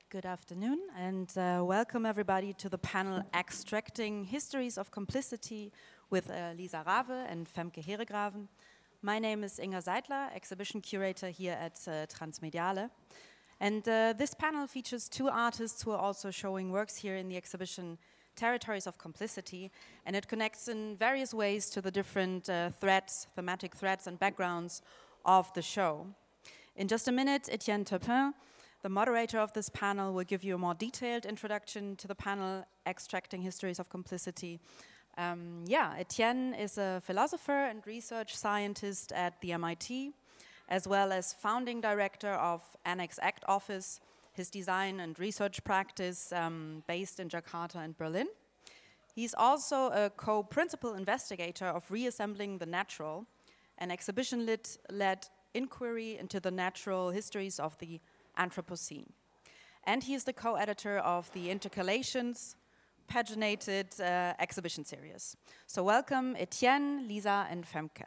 Good afternoon, and welcome everybody to the panel Extracting Histories of Complicity with Lisa Rave and Femke Heeregraven. My name is Inga Seidler, exhibition curator here at Transmediale. And this panel features two artists who are also showing works here in the exhibition Territories of Complicity, and it connects in various ways to the different thematic threads and backgrounds of the show. In just a minute, Etienne Turpin, the moderator of this panel, will give you a more detailed introduction to the panel Extracting Histories of Complicity. Etienne is a philosopher and research scientist at the MIT, as well as founding director of Annex Act Office, his design and research practice based in Jakarta and Berlin. He's also a co-principal investigator of Reassembling the Natural, an exhibition-led inquiry into the natural histories of the Anthropocene. And he is the co-editor of the Intercalations paginated exhibition series. So welcome Etienne, Lisa, and Femke.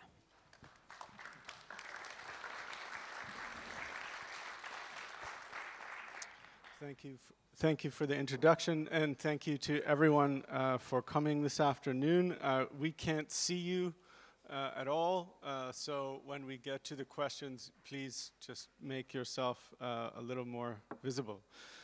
Thank you for the introduction, and thank you to everyone for coming this afternoon. We can't see you at all, so when we get to the questions, please just make yourself a little more visible.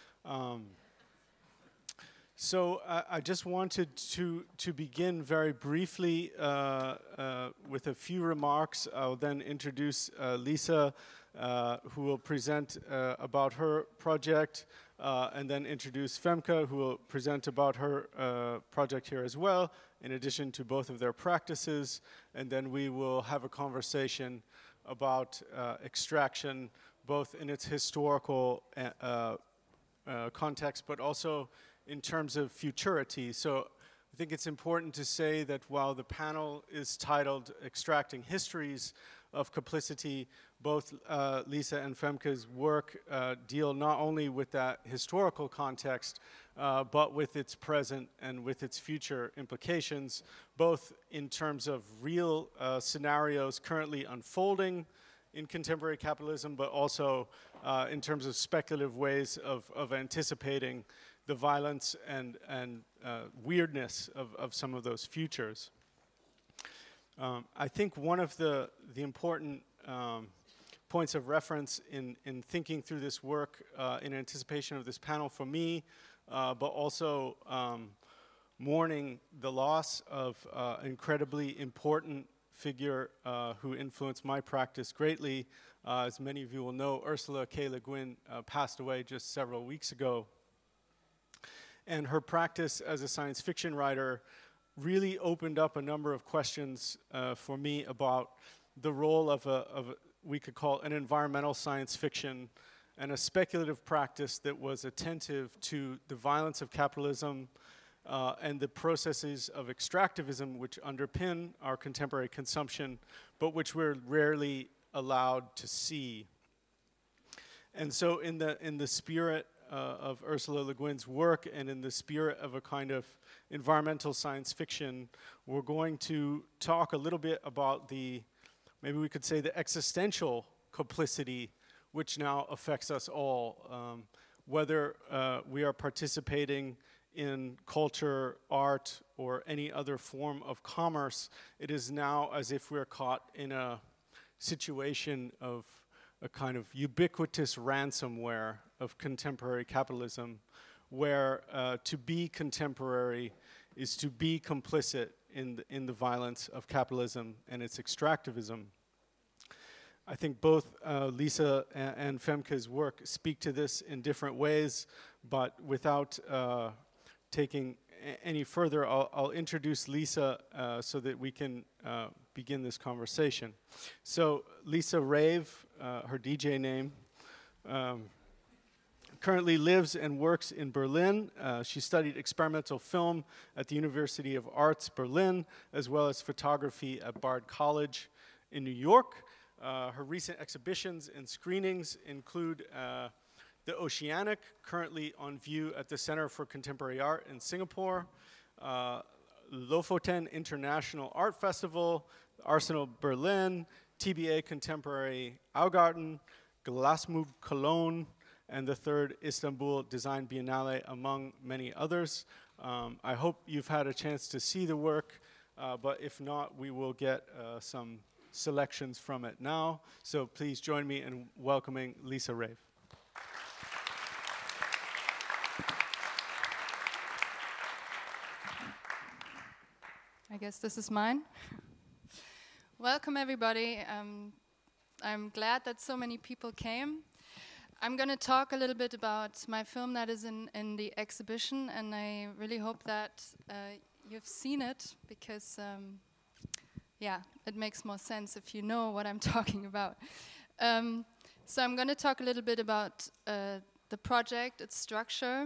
So I just wanted to begin very briefly with a few remarks. I'll then introduce Lisa, who will present about her project, and then introduce Femke, who will present about her project here as well, in addition to both of their practices, and then we will have a conversation about extraction, both in its historical context, but also in terms of futurity. So I think it's important to say that while the panel is titled Extracting Histories of Complicity, both Lisa and Femke's work deal not only with that historical context, but with its present and with its future implications, both in terms of real scenarios currently unfolding in contemporary capitalism, but also in terms of speculative ways of anticipating the violence and weirdness of some of those futures. I think one of the important points of reference in thinking through this work in anticipation of this panel for me, but also mourning the loss of an incredibly important figure who influenced my practice greatly. As many of you will know, Ursula K. Le Guin passed away just several weeks ago. And her practice as a science fiction writer really opened up a number of questions for me about the role of we could call an environmental science fiction and a speculative practice that was attentive to the violence of capitalism and the processes of extractivism which underpin our contemporary consumption, but which we're rarely allowed to see. And so in the spirit of Ursula Le Guin's work and in the spirit of a kind of environmental science fiction, we're going to talk a little bit about maybe we could say the existential complicity which now affects us all, whether we are participating in culture, art, or any other form of commerce. It is now as if we're caught in a situation of a kind of ubiquitous ransomware of contemporary capitalism, where to be contemporary is to be complicit in the violence of capitalism and its extractivism. I think both Lisa and Femke's work speak to this in different ways, but without taking any further, I'll introduce Lisa so that we can begin this conversation. So Lisa Rave, her DJ name, currently lives and works in Berlin. She studied experimental film at the University of Arts Berlin, as well as photography at Bard College in New York. Her recent exhibitions and screenings include the Oceanic, currently on view at the Center for Contemporary Art in Singapore, Lofoten International Art Festival, Arsenal Berlin, TBA Contemporary Augarten, Glasmug Cologne, and the third Istanbul Design Biennale, among many others. I hope you've had a chance to see the work, but if not, we will get some selections from it now. So please join me in welcoming Lisa Rave. I guess this is mine. Welcome, everybody. I'm glad that so many people came. I'm going to talk a little bit about my film that is in the exhibition, and I really hope that you've seen it, because, yeah, it makes more sense if you know what I'm talking about. So I'm going to talk a little bit about the project, its structure,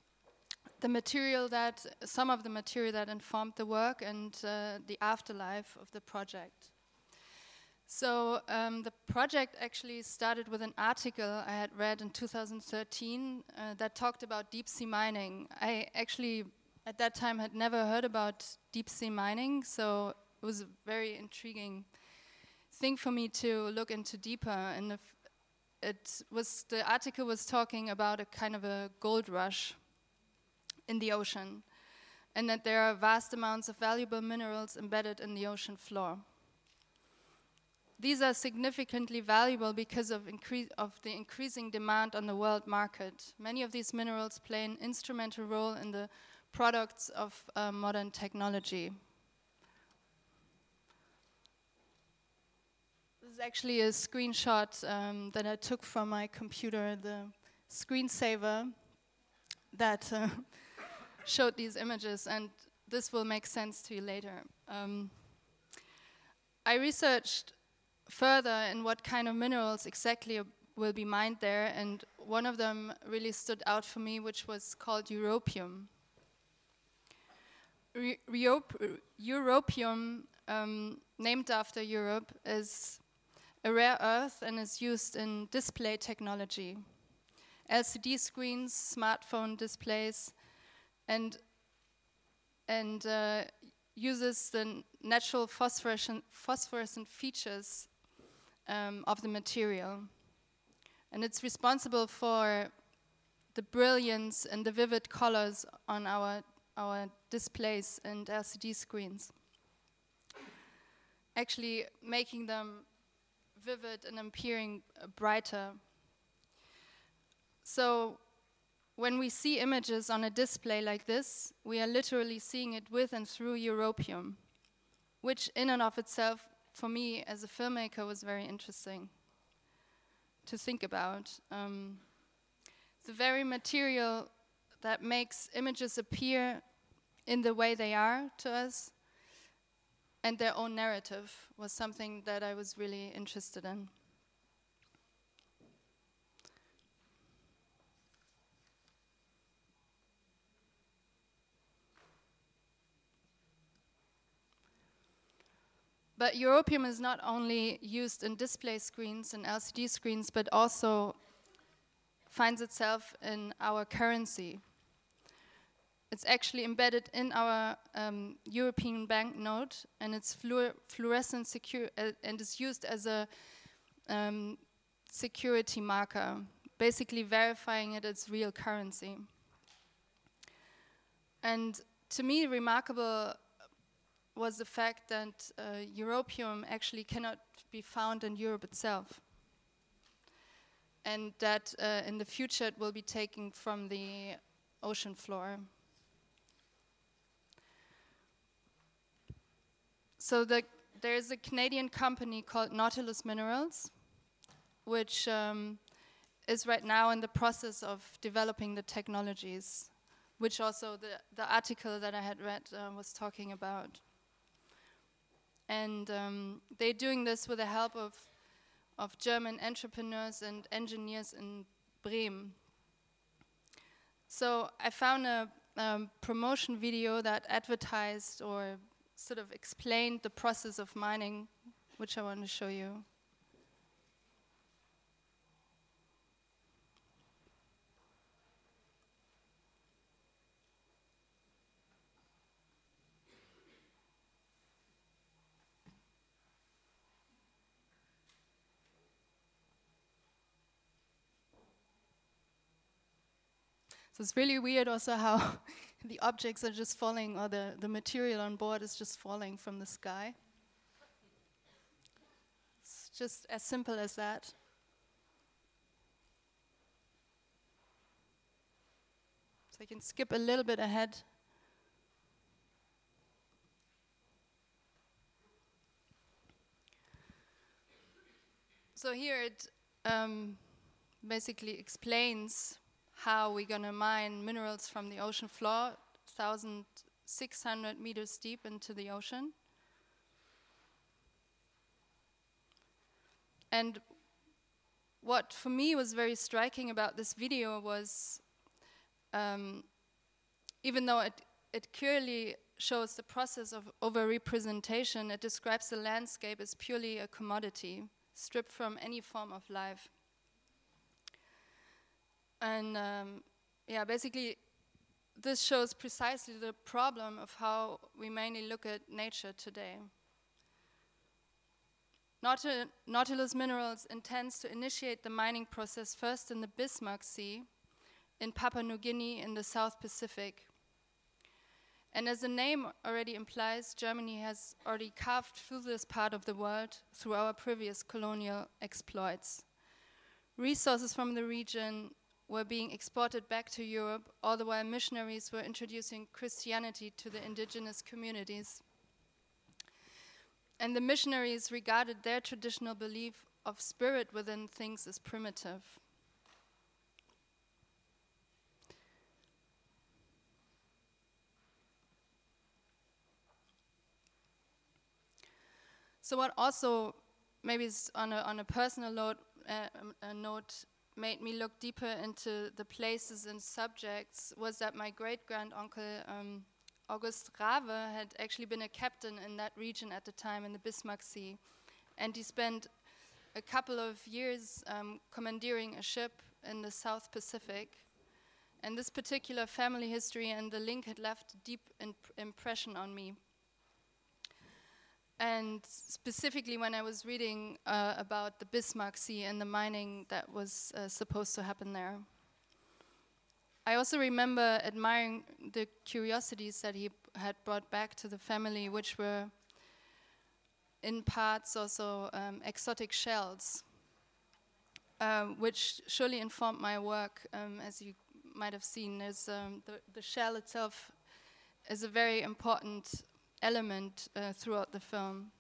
some of the material that informed the work, and the afterlife of the project. So the project actually started with an article I had read in 2013 that talked about deep sea mining. I actually, at that time, had never heard about deep sea mining, so it was a very intriguing thing for me to look into deeper. And the article was talking about a kind of a gold rush in the ocean, and that there are vast amounts of valuable minerals embedded in the ocean floor. These are significantly valuable because of the increasing demand on the world market. Many of these minerals play an instrumental role in the products of modern technology. This is actually a screenshot that I took from my computer, the screensaver that showed these images, and this will make sense to you later. I researched further in what kind of minerals exactly will be mined there, and one of them really stood out for me, which was called europium. Europium, named after Europe, is a rare earth and is used in display technology, LCD screens, smartphone displays, and uses the natural phosphorescent features of the material. And it's responsible for the brilliance and the vivid colors on our displays and LCD screens, actually making them vivid and appearing brighter. So when we see images on a display like this, we are literally seeing it with and through europium, which in and of itself, for me as a filmmaker, was very interesting to think about. The very material that makes images appear in the way they are to us, and their own narrative, was something that I was really interested in. But europium is not only used in display screens and LCD screens, but also finds itself in our currency. It's actually embedded in our European banknote, and it's fluorescent secure and is used as a security marker, basically verifying it as real currency. And to me, remarkable was the fact that europium actually cannot be found in Europe itself, and that in the future it will be taken from the ocean floor. So there's a Canadian company called Nautilus Minerals, which is right now in the process of developing the technologies, which also the article that I had read was talking about. And they're doing this with the help of German entrepreneurs and engineers in Bremen. So I found a promotion video that advertised or sort of explained the process of mining, which I want to show you. it's really weird also how the objects are just falling, or the material on board is just falling from the sky. It's just as simple as that. So I can skip a little bit ahead. So here it basically explains how we're going to mine minerals from the ocean floor, 1,600 meters deep into the ocean. And what for me was very striking about this video was, even though it clearly shows the process of over-representation, it describes the landscape as purely a commodity, stripped from any form of life. And yeah, basically, this shows precisely the problem of how we mainly look at nature today. Nautilus Minerals intends to initiate the mining process first in the Bismarck Sea, in Papua New Guinea in the South Pacific. And as the name already implies, Germany has already carved through this part of the world through our previous colonial exploits. Resources from the region were being exported back to Europe, all the while missionaries were introducing Christianity to the indigenous communities. And the missionaries regarded their traditional belief of spirit within things as primitive. So what also, maybe is on a personal note, made me look deeper into the places and subjects was that my great-grand-uncle August Rave had actually been a captain in that region at the time in the Bismarck Sea. And he spent a couple of years commandeering a ship in the South Pacific. And this particular family history and the link had left a deep impression on me. And specifically when I was reading about the Bismarck Sea and the mining that was supposed to happen there. I also remember admiring the curiosities that he had brought back to the family, which were in parts also exotic shells, which surely informed my work, as you might have seen. There's, the shell itself is a very important element throughout the film.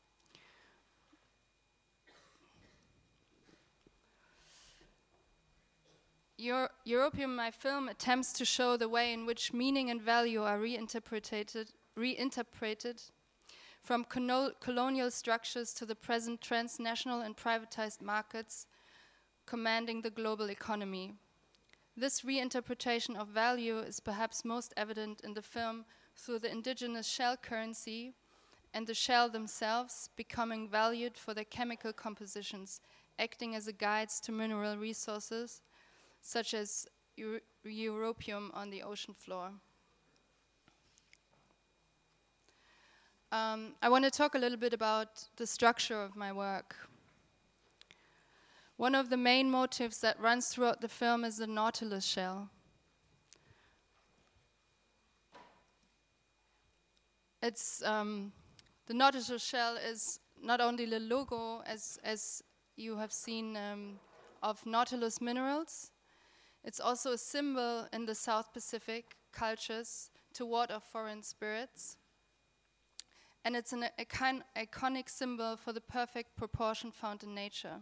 Europium, my film, attempts to show the way in which meaning and value are reinterpreted from colonial structures to the present transnational and privatized markets commanding the global economy. This reinterpretation of value is perhaps most evident in the film through the indigenous shell currency and the shell themselves becoming valued for their chemical compositions, acting as a guides to mineral resources, such as europium on the ocean floor. I want to talk a little bit about the structure of my work. One of the main motifs that runs throughout the film is the Nautilus shell. It's the Nautilus shell is not only the logo, as you have seen, of Nautilus Minerals. It's also a symbol in the South Pacific cultures to ward off foreign spirits. And it's an iconic symbol for the perfect proportion found in nature.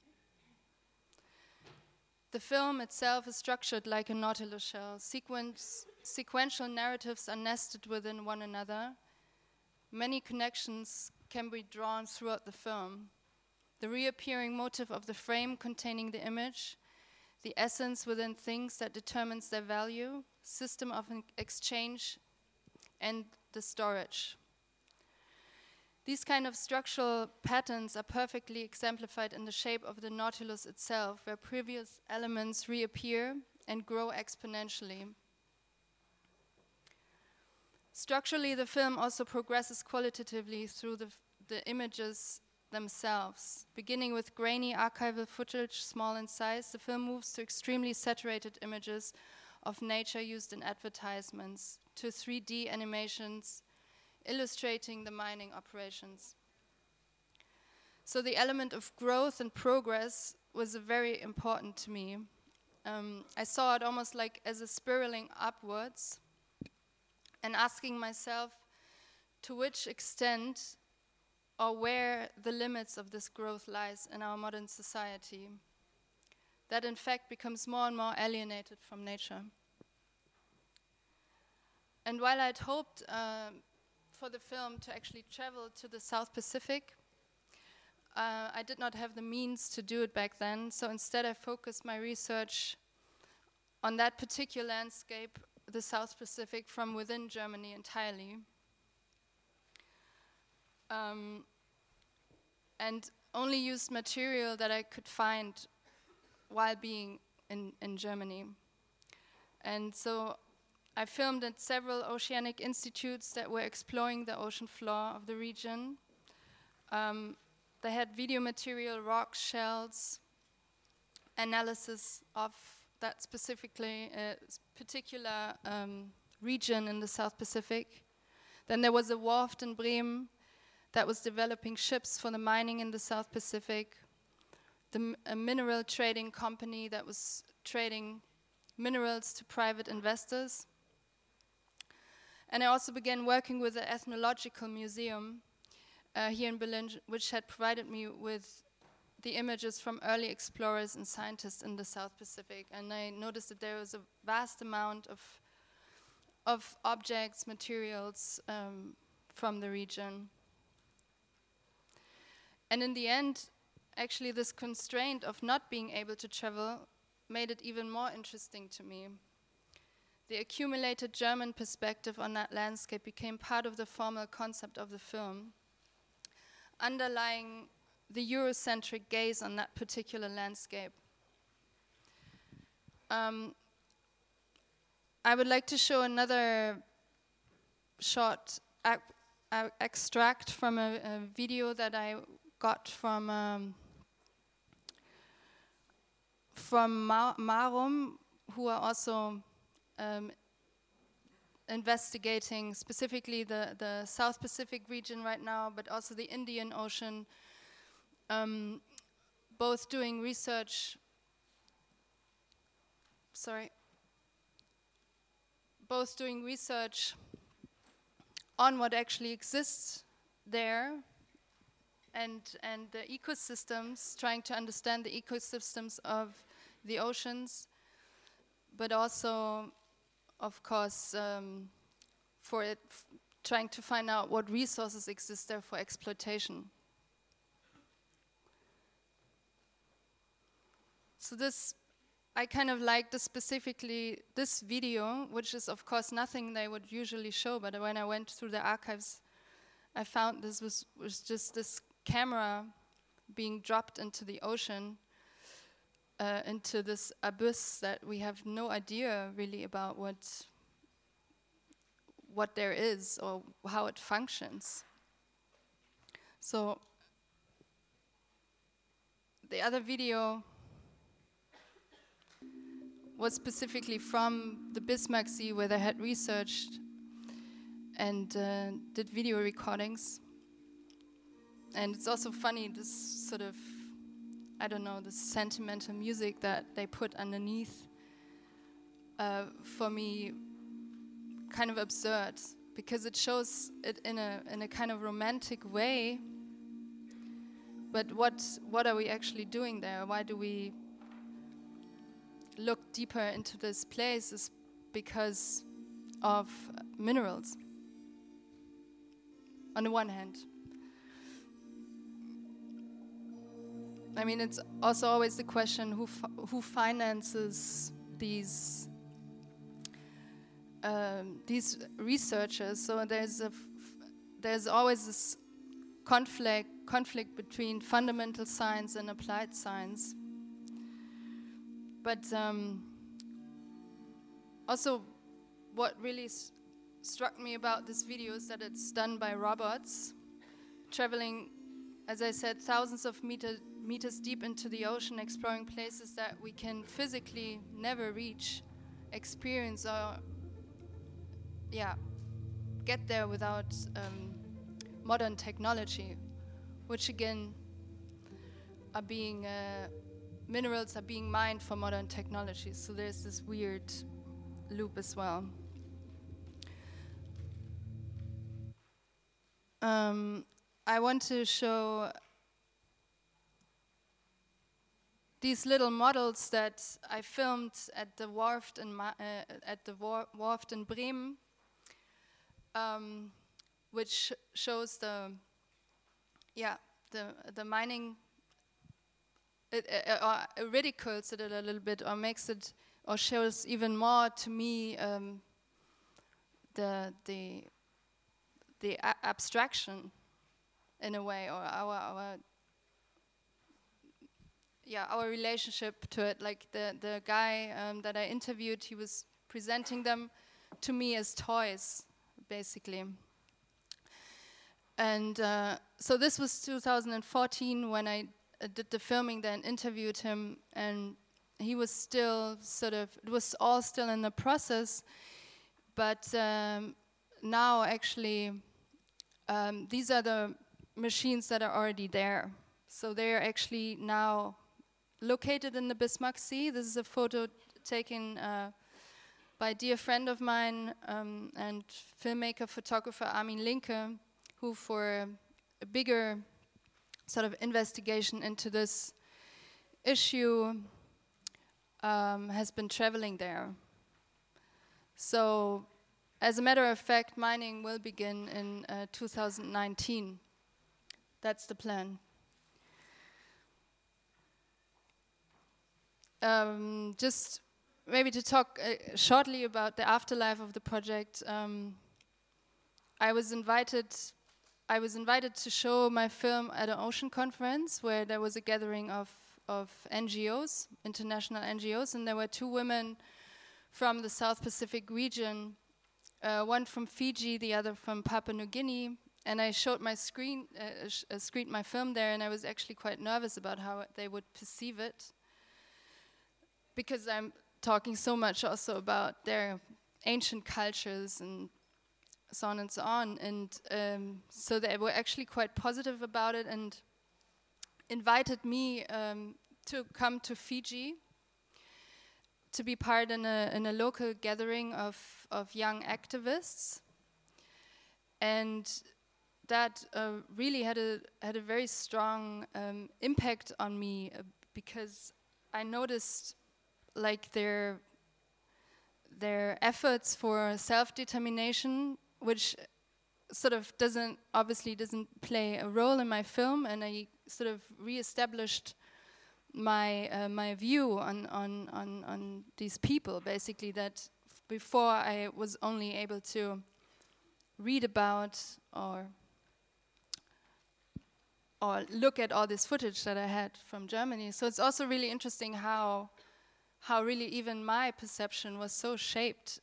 The film itself is structured like a Nautilus shell. Sequential narratives are nested within one another. Many connections can be drawn throughout the film. The reappearing motif of the frame containing the image, the essence within things that determines their value, system of exchange, and the storage. These kind of structural patterns are perfectly exemplified in the shape of the Nautilus itself, where previous elements reappear and grow exponentially. Structurally, the film also progresses qualitatively through the images themselves. Beginning with grainy archival footage, small in size, the film moves to extremely saturated images of nature used in advertisements to 3D animations illustrating the mining operations. So the element of growth and progress was very important to me. I saw it almost like as a spiraling upwards and asking myself to which extent or where the limits of this growth lies in our modern society that in fact becomes more and more alienated from nature. And while I'd hoped for the film to actually travel to the South Pacific, I did not have the means to do it back then, so instead I focused my research on that particular landscape, the South Pacific, from within Germany entirely. And only used material that I could find while being in Germany. And so I filmed at several oceanic institutes that were exploring the ocean floor of the region. They had video material, rocks, shells, analysis of that specifically particular region in the South Pacific. Then there was a Warft in Bremen that was developing ships for the mining in the South Pacific. A mineral trading company that was trading minerals to private investors. And I also began working with the Ethnological Museum here in Berlin, which had provided me with the images from early explorers and scientists in the South Pacific. And I noticed that there was a vast amount of objects, materials from the region. And in the end, actually this constraint of not being able to travel made it even more interesting to me. The accumulated German perspective on that landscape became part of the formal concept of the film, underlying the Eurocentric gaze on that particular landscape. I would like to show another short extract from a video that I got from Marum, who are also investigating specifically the South Pacific region right now, but also the Indian Ocean, both doing research, on what actually exists there and the ecosystems, trying to understand the ecosystems of the oceans, but also, of course, trying to find out what resources exist there for exploitation. So I kind of like specifically this video, which is of course nothing they would usually show, but when I went through the archives, I found this was just this camera being dropped into the ocean, into this abyss that we have no idea really about what there is or how it functions. So the other video was specifically from the Bismarck Sea, where they had researched and did video recordings. And it's also funny, this sort of, I don't know, this sentimental music that they put underneath, for me, kind of absurd, because it shows it in a kind of romantic way. But what are we actually doing there? Why do we look deeper into this place? Is because of minerals, on the one hand. I mean, it's also always the question who finances these researchers. So there's always this conflict between fundamental science and applied science. But also, what really struck me about this video is that it's done by robots, traveling, as I said, thousands of meters deep into the ocean, exploring places that we can physically never reach experience or get there without modern technology, which again are being minerals are being mined for modern technology. So there's this weird loop as well. I want to show these little models that I filmed at the Warft in Bremen, which shows the mining. It ridicules it a little bit, or makes it, or shows even more to me the abstraction in a way, or our relationship to it. Like the guy that I interviewed, he was presenting them to me as toys, basically. And so this was 2014 when I did the filming, then interviewed him, and he was still it was all still in the process, but now actually these are the machines that are already there. So they're actually now located in the Bismarck Sea. This is a photo taken by a dear friend of mine and filmmaker, photographer Armin Linke, who for a bigger sort of investigation into this issue has been traveling there. So as a matter of fact, mining will begin in 2019. That's the plan. Just maybe to talk shortly about the afterlife of the project. I was invited to show my film at an ocean conference where there was a gathering of NGOs, international NGOs, and there were two women from the South Pacific region, one from Fiji, the other from Papua New Guinea. And I showed my screened my film there, and I was actually quite nervous about how they would perceive it, because I'm talking so much also about their ancient cultures and so on and so on. And so they were actually quite positive about it and invited me to come to Fiji to be part in a local gathering of young activists. And that really had a very strong impact on me, because I noticed like their efforts for self-determination, which sort of obviously doesn't play a role in my film, and I sort of re-established my view on these people, basically, that before I was only able to read about or look at all this footage that I had from Germany. So it's also really interesting how really even my perception was so shaped,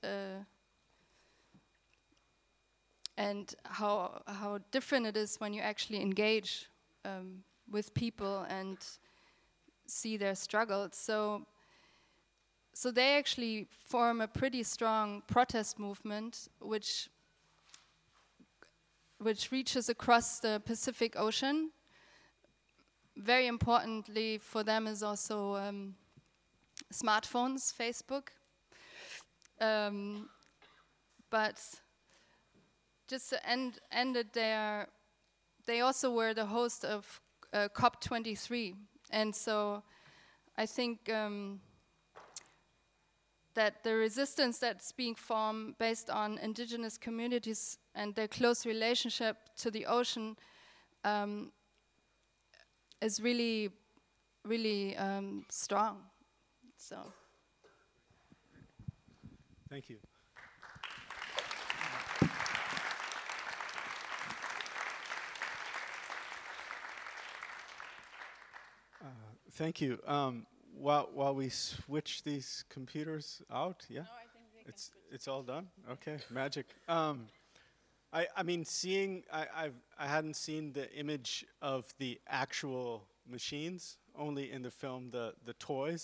and how different it is when you actually engage with people and see their struggles. So they actually form a pretty strong protest movement, which reaches across the Pacific Ocean. Very importantly for them is also smartphones, Facebook. But just to end it there, they also were the host of COP23. And so I think that the resistance that's being formed based on indigenous communities and their close relationship to the ocean is really, really strong. So. Thank you. Thank you. While we switch these computers out, yeah, no, I think it's all done. Okay, magic. I mean, I hadn't seen the image of the actual machines, only in the film the toys,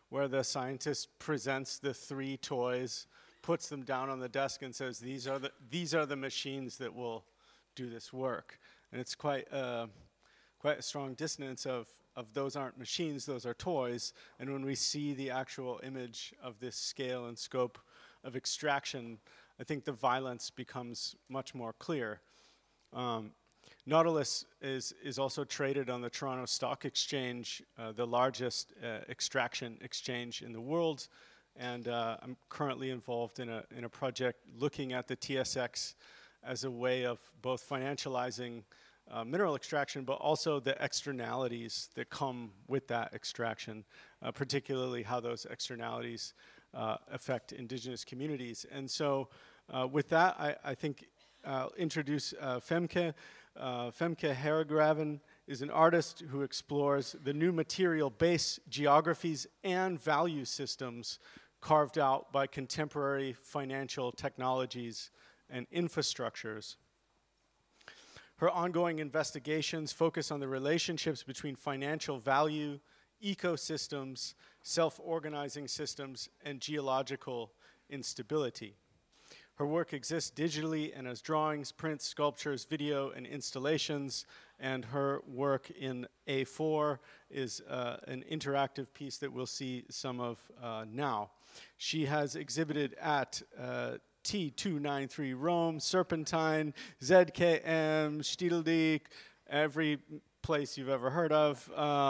where the scientist presents the 3 toys, puts them down on the desk and says, these are the machines that will do this work. And it's quite a strong dissonance of those aren't machines, those are toys. And when we see the actual image of this scale and scope of extraction, I think the violence becomes much more clear. Nautilus is also traded on the Toronto Stock Exchange, the largest extraction exchange in the world. And I'm currently involved in a project looking at the TSX as a way of both financializing mineral extraction, but also the externalities that come with that extraction, particularly how those externalities affect indigenous communities. And so with that, I think I'll introduce Femke. Femke Heregraven is an artist who explores the new material base geographies and value systems carved out by contemporary financial technologies and infrastructures. Her ongoing investigations focus on the relationships between financial value, ecosystems, self-organizing systems, and geological instability. Her work exists digitally and as drawings, prints, sculptures, video, and installations, and her work in A4 is an interactive piece that we'll see some of now. She has exhibited at T293 Rome, Serpentine, ZKM, Stiedelde, every place you've ever heard of,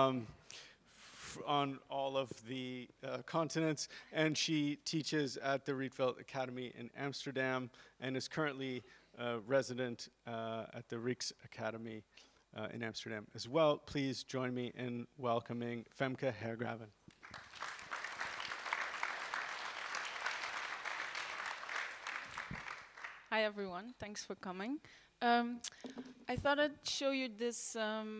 on all of the continents, and she teaches at the Rietveld Academy in Amsterdam and is currently resident at the Rijks Academy in Amsterdam as well. Please join me in welcoming Femke Heregraven. Hi everyone, thanks for coming. I thought I'd show you this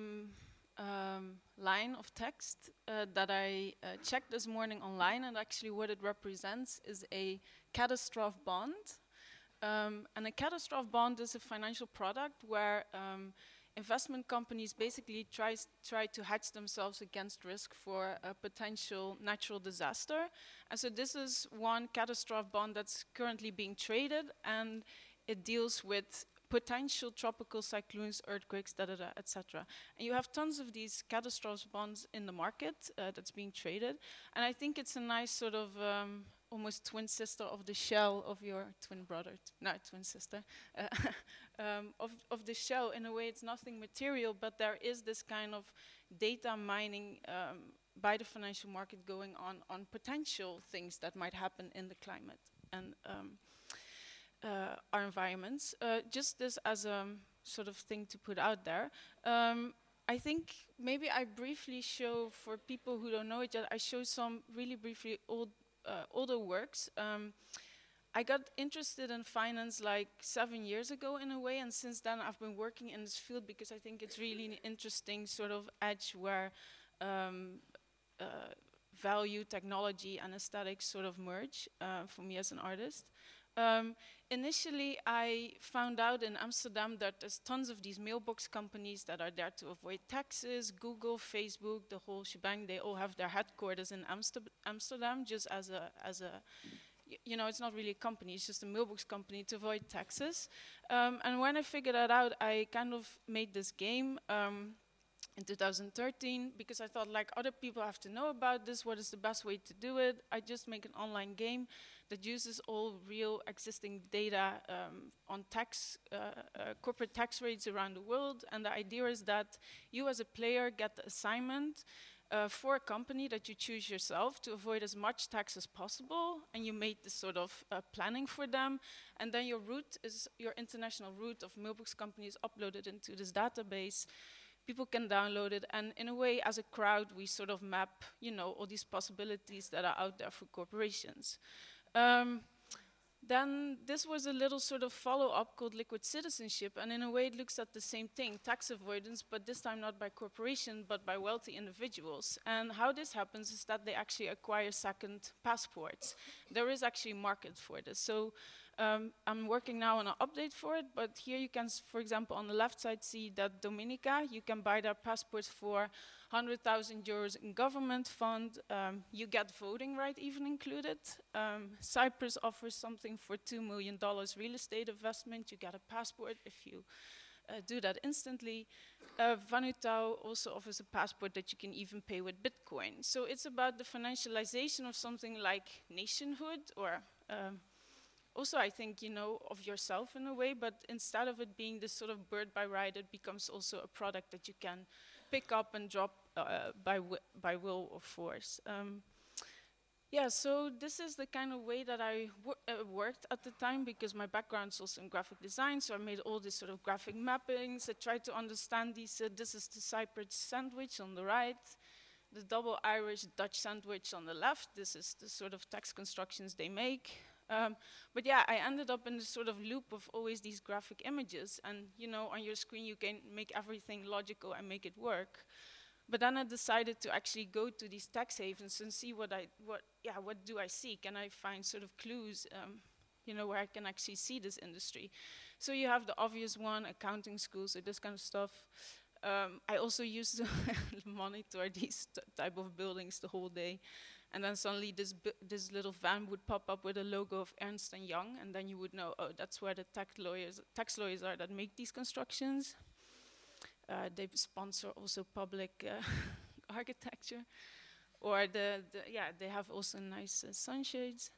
line of text that I checked this morning online, and actually what it represents is a catastrophe bond. And a catastrophe bond is a financial product where investment companies basically try to hedge themselves against risk for a potential natural disaster. And so this is one catastrophe bond that's currently being traded, and it deals with potential tropical cyclones, earthquakes, etc. And you have tons of these catastrophe bonds in the market that's being traded. And I think it's a nice sort of almost twin sister of the shell of your twin brother, not twin sister, of the shell. In a way, it's nothing material, but there is this kind of data mining by the financial market going on potential things that might happen in the climate and our environments. Just this as a sort of thing to put out there. I think maybe I briefly show, for people who don't know it yet, I show some really briefly older works. I got interested in finance like 7 years ago in a way, and since then I've been working in this field because I think it's really an interesting sort of edge where value, technology, and aesthetics sort of merge for me as an artist. Initially, I found out in Amsterdam that there's tons of these mailbox companies that are there to avoid taxes. Google, Facebook, the whole shebang, they all have their headquarters in Amsterdam, just as a, you know, it's not really a company, it's just a mailbox company to avoid taxes. And when I figured that out, I kind of made this game in 2013, because I thought, like, other people have to know about this, what is the best way to do it? I just make an online game that uses all real existing data on tax, corporate tax rates around the world. And the idea is that you as a player get the assignment for a company that you choose yourself to avoid as much tax as possible, and you make this sort of planning for them, and then your route is, your international route of mailbox companies, uploaded into this database. People can download it, and in a way, as a crowd, we sort of map, you know, all these possibilities that are out there for corporations. Then this was a little sort of follow-up called Liquid Citizenship, and in a way it looks at the same thing, tax avoidance, but this time not by corporation, but by wealthy individuals. And how this happens is that they actually acquire second passports. There is actually a market for this. So I'm working now on an update for it, but here you can, for example, on the left side see that Dominica, you can buy their passports for 100,000 euros in government fund. You get voting right even included. Cyprus offers something for $2 million real estate investment. You get a passport if you do that instantly. Vanuatu also offers a passport that you can even pay with Bitcoin. So it's about the financialization of something like nationhood, or also I think, you know, of yourself in a way, but instead of it being this sort of bird by right, it becomes also a product that you can pick up and drop by will or force. Yeah, so this is the kind of way that I worked at the time, because my background is also in graphic design, so I made all these sort of graphic mappings. I tried to understand these. This is the Cyprus sandwich on the right, the double Irish-Dutch sandwich on the left. This is the sort of text constructions they make. But yeah, I ended up in this sort of loop of always these graphic images, and you know, on your screen you can make everything logical and make it work. But then I decided to actually go to these tax havens and see what do I seek, and I find sort of clues, you know, where I can actually see this industry. So you have the obvious one, accounting schools, so this kind of stuff. I also used to monitor these type of buildings the whole day, and then suddenly this little van would pop up with a logo of Ernst & Young, and then you would know, oh, that's where the tax lawyers are that make these constructions. They sponsor also public architecture, or they have also nice sunshades.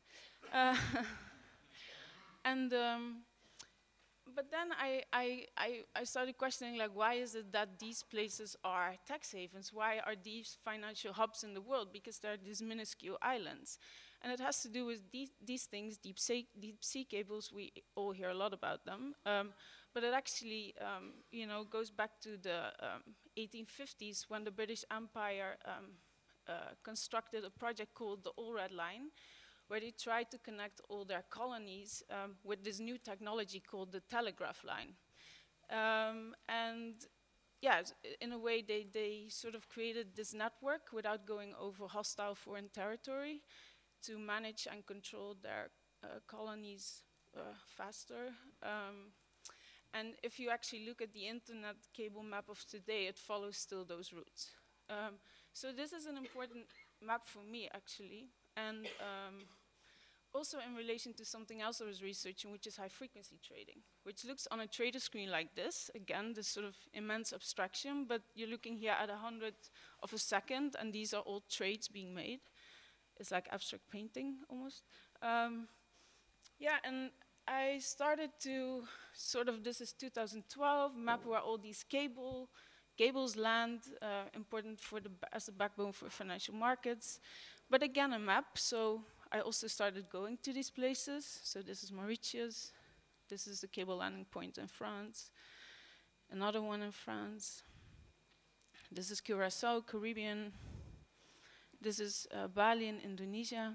And but then I started questioning, like, why is it that these places are tax havens? Why are these financial hubs in the world? Because they're these minuscule islands. And it has to do with these things, deep sea cables. We all hear a lot about them. But it actually, you know, goes back to the 1850s, when the British Empire constructed a project called the All Red Line, where they tried to connect all their colonies with this new technology called the telegraph line. And yeah, in a way, they sort of created this network without going over hostile foreign territory to manage and control their colonies faster. And if you actually look at the internet cable map of today, it follows still those routes. So this is an important map for me, actually. And also in relation to something else I was researching, which is high-frequency trading, which looks on a trader screen like this. Again, this sort of immense abstraction, but you're looking here at 100th of a second, and these are all trades being made. It's like abstract painting, almost. Yeah, and I started to sort of, this is 2012, map where all these cables land, important for as a backbone for financial markets. But again, a map, so I also started going to these places. So this is Mauritius. This is the cable landing point in France. Another one in France. This is Curacao, Caribbean. This is Bali in Indonesia.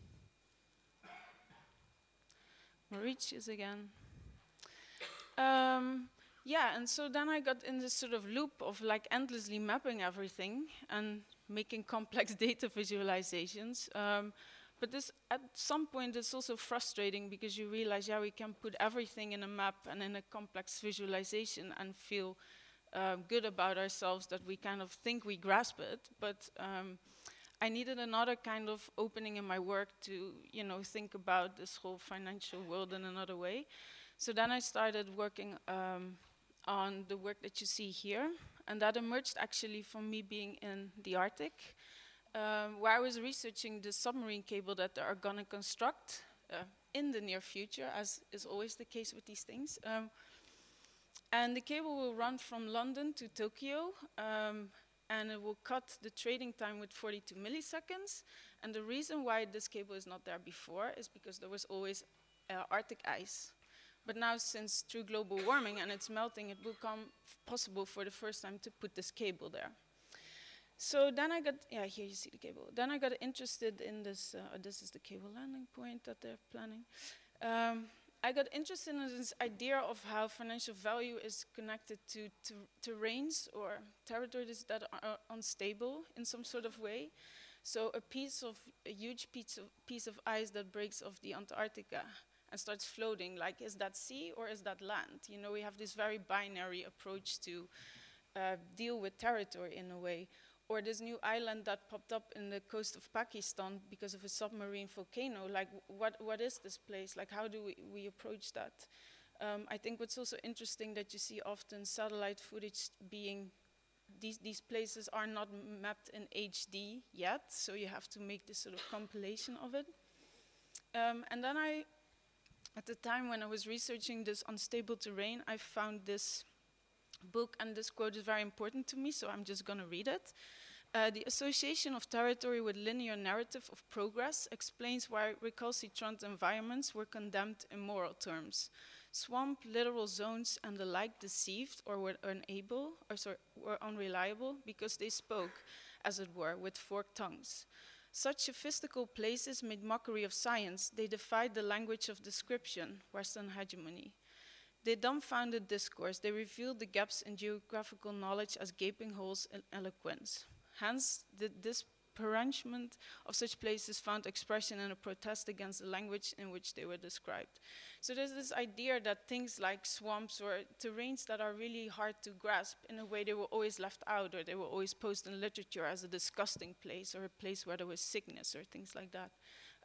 Mauritius again. Yeah, and so then I got in this sort of loop of like endlessly mapping everything and making complex data visualizations. But this, at some point, it's also frustrating because you realize, yeah, we can put everything in a map and in a complex visualization and feel good about ourselves that we kind of think we grasp it. But I needed another kind of opening in my work to, you know, think about this whole financial world in another way. So then I started working on the work that you see here, and that emerged actually from me being in the Arctic, where I was researching the submarine cable that they are going to construct in the near future, as is always the case with these things. And the cable will run from London to Tokyo, and it will cut the trading time with 42 milliseconds. And the reason why this cable is not there before is because there was always Arctic ice. But now, since through global warming and it's melting, it will become possible for the first time to put this cable there. So then I got, yeah, here you see the cable. Then I got interested in this, this is the cable landing point that they're planning. I got interested in this idea of how financial value is connected to terrains or territories that are unstable in some sort of way. So a huge piece of ice that breaks off the Antarctica and starts floating, like, is that sea or is that land? You know, we have this very binary approach to deal with territory in a way. or this new island that popped up in the coast of Pakistan because of a submarine volcano. Like, what is this place? Like, how do we approach that? I think what's also interesting that you see often satellite footage being, these places are not mapped in HD yet, so you have to make this sort of compilation of it. And then at the time when I was researching this unstable terrain, I found this book, and this quote is very important to me, so I'm just going to read it. The association of territory with linear narrative of progress explains why recalcitrant environments were condemned in moral terms. Swamp, littoral zones, and the like deceived or were unreliable because they spoke, as it were, with forked tongues. Such sophistical places made mockery of science. They defied the language of description, Western hegemony. They dumbfounded discourse. They revealed the gaps in geographical knowledge as gaping holes in eloquence. Hence, the disparagement of such places found expression in a protest against the language in which they were described. So there's this idea that things like swamps or terrains that are really hard to grasp, in a way they were always left out, or they were always posed in literature as a disgusting place, or a place where there was sickness, or things like that.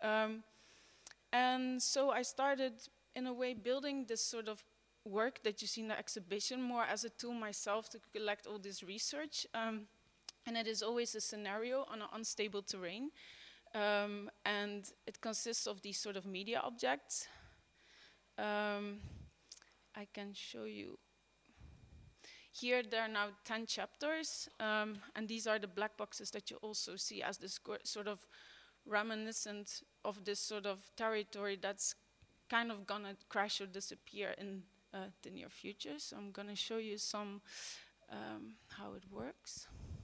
And so I started, in a way, building this sort of work that you see in the exhibition more as a tool myself to collect all this research. And it is always a scenario on an unstable terrain. And it consists of these sort of media objects. I can show you. Here there are now 10 chapters, and these are the black boxes that you also see as this sort of reminiscent of this sort of territory that's kind of gonna crash or disappear in the near future. So I'm gonna show you some how it works.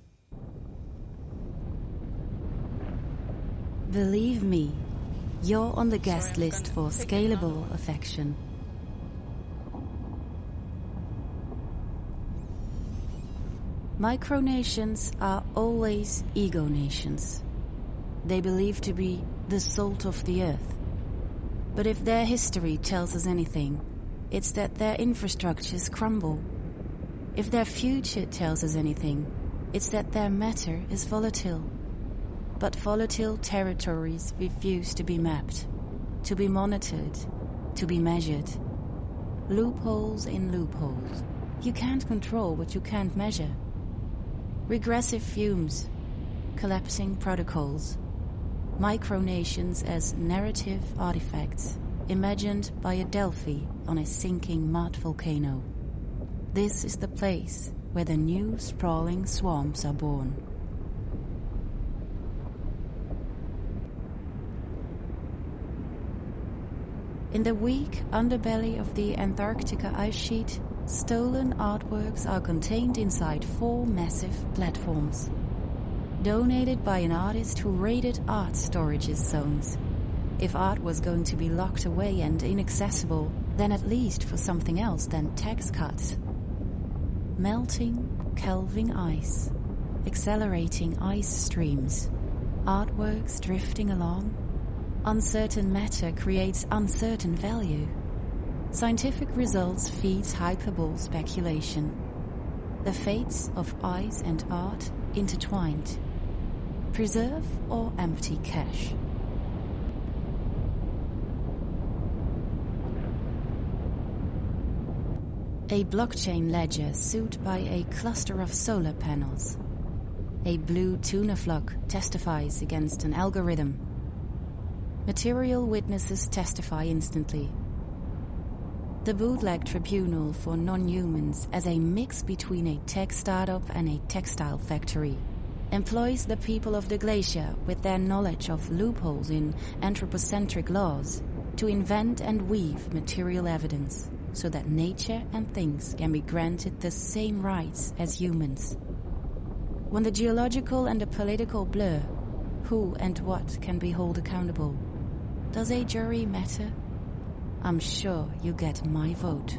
Believe me, you're on the guest list for scalable affection. Micronations are always ego nations. They believe to be the salt of the earth. But if their history tells us anything, it's that their infrastructures crumble. If their future tells us anything, it's that their matter is volatile. But volatile territories refuse to be mapped, to be monitored, to be measured. Loopholes in loopholes. You can't control what you can't measure. Regressive fumes, collapsing protocols, micronations as narrative artifacts imagined by a Delphi on a sinking mud volcano. This is the place where the new sprawling swamps are born. In the weak underbelly of the Antarctica ice sheet, stolen artworks are contained inside 4 massive platforms. Donated by an artist who raided art storage zones. If art was going to be locked away and inaccessible, then at least for something else than tax cuts. Melting, calving ice, accelerating ice streams, artworks drifting along. Uncertain matter creates uncertain value. Scientific results feeds hyperbole speculation. The fates of ice and art intertwined. Preserve or empty cache. A blockchain ledger sued by a cluster of solar panels. A blue tuna flock testifies against an algorithm. Material witnesses testify instantly. The Bootleg Tribunal for Non-Humans, as a mix between a tech startup and a textile factory, employs the people of the glacier with their knowledge of loopholes in anthropocentric laws to invent and weave material evidence so that nature and things can be granted the same rights as humans. When the geological and the political blur, who and what can be held accountable? Does a jury matter? I'm sure you get my vote.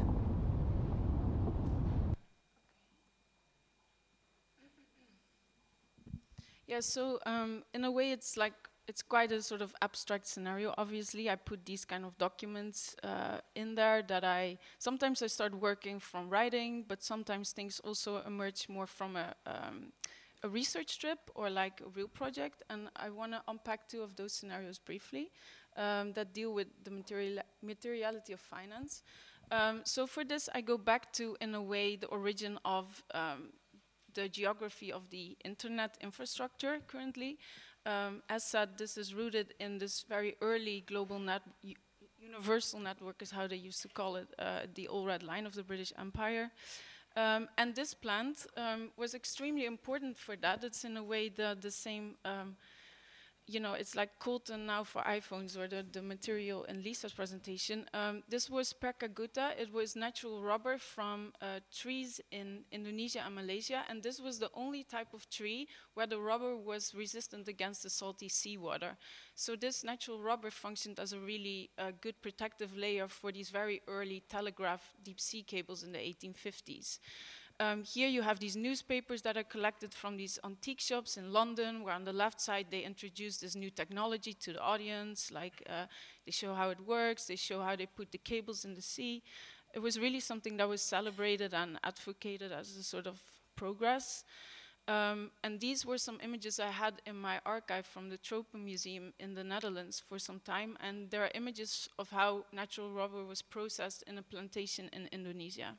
Yeah, so in a way it's quite a sort of abstract scenario. Obviously, I put these kind of documents in there that sometimes I start working from writing, but sometimes things also emerge more from a a research trip or like a real project, and I want to unpack 2 of those scenarios briefly that deal with the materiality of finance. So for this, I go back to, in a way, the origin of the geography of the internet infrastructure currently. As said, this is rooted in this very early global universal network is how they used to call it, the All Red Line of the British Empire. And this plant was extremely important for that. It's in a way the same, you know, it's like Colton now for iPhones, or the material in Lisa's presentation. This was Percaguta. It was natural rubber from trees in Indonesia and Malaysia, and this was the only type of tree where the rubber was resistant against the salty seawater. So this natural rubber functioned as a really good protective layer for these very early telegraph deep sea cables in the 1850s. Here you have these newspapers that are collected from these antique shops in London, where on the left side they introduce this new technology to the audience, like they show how it works, they show how they put the cables in the sea. It was really something that was celebrated and advocated as a sort of progress. And these were some images I had in my archive from the Tropen Museum in the Netherlands for some time, and there are images of how natural rubber was processed in a plantation in Indonesia.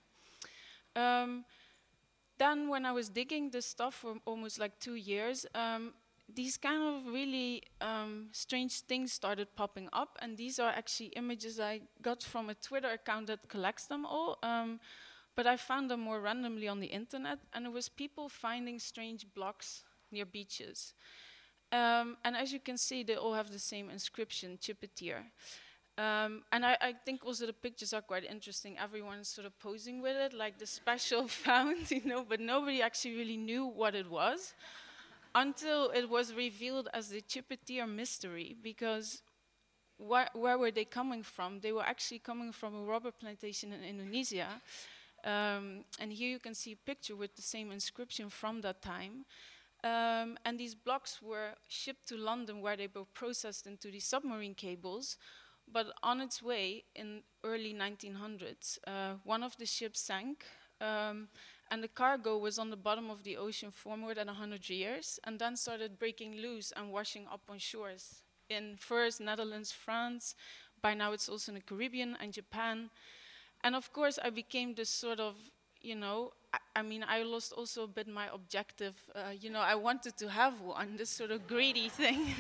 Then when I was digging this stuff for almost like 2 years, these kind of really strange things started popping up, and these are actually images I got from a Twitter account that collects them all, but I found them more randomly on the internet, and it was people finding strange blocks near beaches. And as you can see, they all have the same inscription, Cipetir. And I think also the pictures are quite interesting. Everyone's sort of posing with it, like the special found, you know, but nobody actually really knew what it was until it was revealed as the Cipetir mystery, because where were they coming from? They were actually coming from a rubber plantation in Indonesia. And here you can see a picture with the same inscription from that time. And these blocks were shipped to London, where they were processed into these submarine cables. But on its way in early 1900s, one of the ships sank, and the cargo was on the bottom of the ocean for more than 100 years, and then started breaking loose and washing up on shores in first Netherlands, France. By now it's also in the Caribbean and Japan. And of course I became this sort of, you know, I mean, I lost also a bit my objective, you know, I wanted to have one, this sort of greedy thing.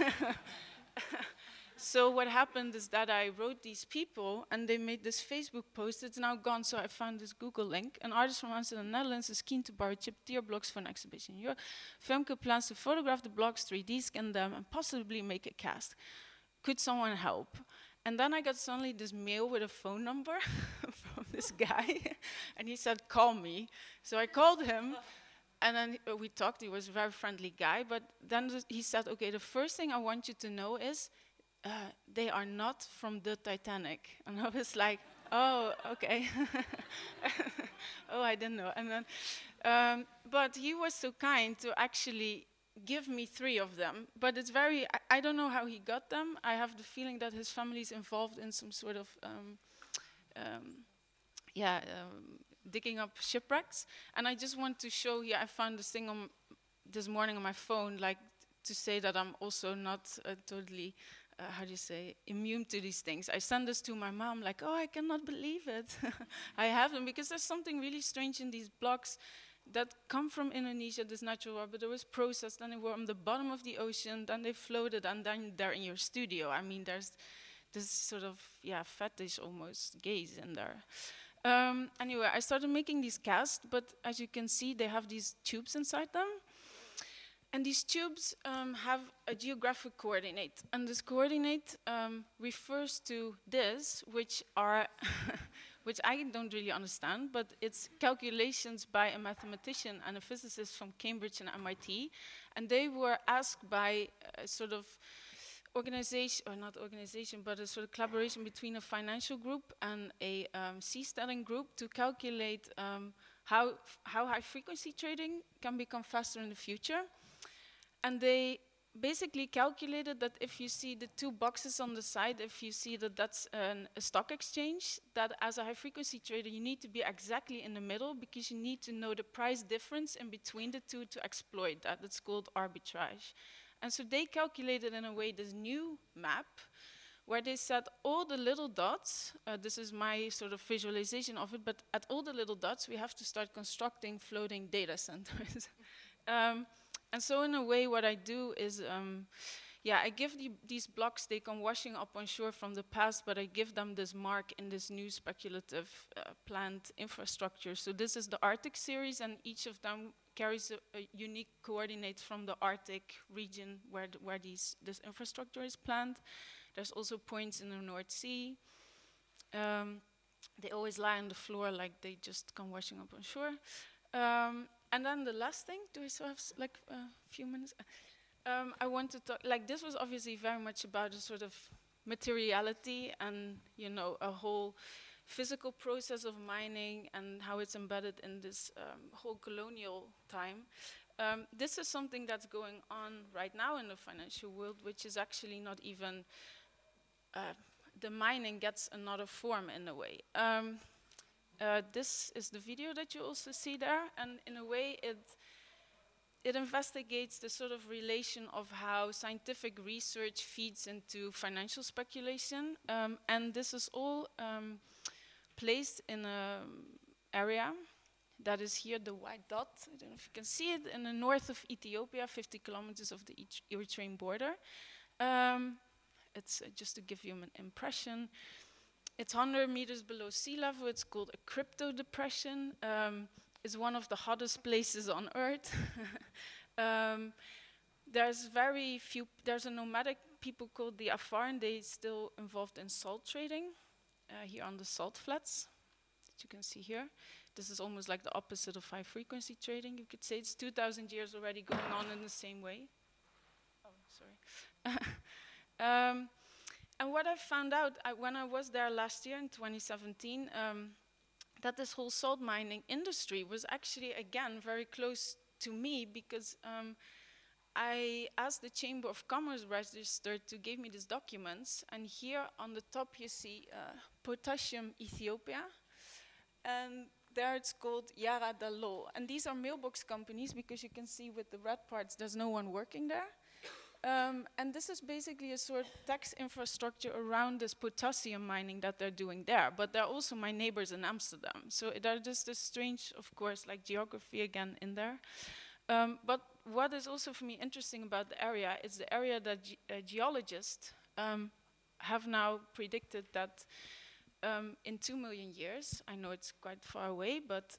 So what happened is that I wrote these people, and they made this Facebook post. It's now gone, so I found this Google link. An artist from Amsterdam, Netherlands, is keen to borrow Cipetir blocks for an exhibition here. Femke plans to photograph the blocks, 3D scan them, and possibly make a cast. Could someone help? And then I got suddenly this mail with a phone number from this guy, and he said, call me. So I called him, and then we talked. He was a very friendly guy, but then he said, okay, the first thing I want you to know is they are not from the Titanic. And I was like, oh, okay. Oh, I didn't know. And then, but he was so kind to actually give me 3 of them. But it's very, I don't know how he got them. I have the feeling that his family is involved in some sort of, digging up shipwrecks. And I just want to show here, I found this thing on this morning on my phone, like to say that I'm also not totally, how do you say, immune to these things. I send this to my mom, like, oh, I cannot believe it. I have them, because there's something really strange in these blocks that come from Indonesia, this natural rubber, that was processed, and they were on the bottom of the ocean, then they floated, and then they're in your studio. I mean, there's this sort of, fetish almost gaze in there. Anyway, I started making these casts, but as you can see, they have these tubes inside them. And these tubes have a geographic coordinate, and this coordinate refers to this, which are, which I don't really understand, but it's calculations by a mathematician and a physicist from Cambridge and MIT, and they were asked by a sort of organization, or not organization, but a sort of collaboration between a financial group and a seasteading group to calculate how high frequency trading can become faster in the future. And they basically calculated that if you see the two boxes on the side, if you see that that's a stock exchange, that as a high frequency trader you need to be exactly in the middle because you need to know the price difference in between the two to exploit that. That's called arbitrage. And so they calculated in a way this new map where they said all the little dots, this is my sort of visualization of it, but at all the little dots we have to start constructing floating data centers. And so in a way what I do is, I give these blocks, they come washing up on shore from the past, but I give them this mark in this new speculative planned infrastructure. So this is the Arctic series, and each of them carries a unique coordinate from the Arctic region where this infrastructure is planned. There's also points in the North Sea. They always lie on the floor like they just come washing up on shore. And then the last thing, do I still have like a few minutes? I want to talk, like this was obviously very much about a sort of materiality and, you know, a whole physical process of mining and how it's embedded in this whole colonial time. This is something that's going on right now in the financial world, which is actually not even, the mining gets another form in a way. This is the video that you also see there, and in a way it investigates the sort of relation of how scientific research feeds into financial speculation, and this is all placed in an area that is here, the white dot. I don't know if you can see it, in the north of Ethiopia, 50 kilometers of the Eritrean border. It's just to give you an impression. It's 100 meters below sea level. It's called a crypto depression. It's one of the hottest places on Earth. There's very few, there's a nomadic people called the Afar, and they still involved in salt trading here on the salt flats that you can see here. This is almost like the opposite of high frequency trading. You could say it's 2,000 years already going on in the same way. Oh, sorry. And what I found out when I was there last year in 2017, that this whole salt mining industry was actually, again, very close to me because I asked the Chamber of Commerce register to give me these documents. And here on the top you see Potassium Ethiopia. And there it's called Yara Dalo. And these are mailbox companies because you can see with the red parts there's no one working there. And this is basically a sort of tax infrastructure around this potassium mining that they're doing there. But they're also my neighbors in Amsterdam. So there's just this strange, of course, like geography again in there. But what is also for me interesting about the area is the area that geologists have now predicted that in 2 million years, I know it's quite far away, but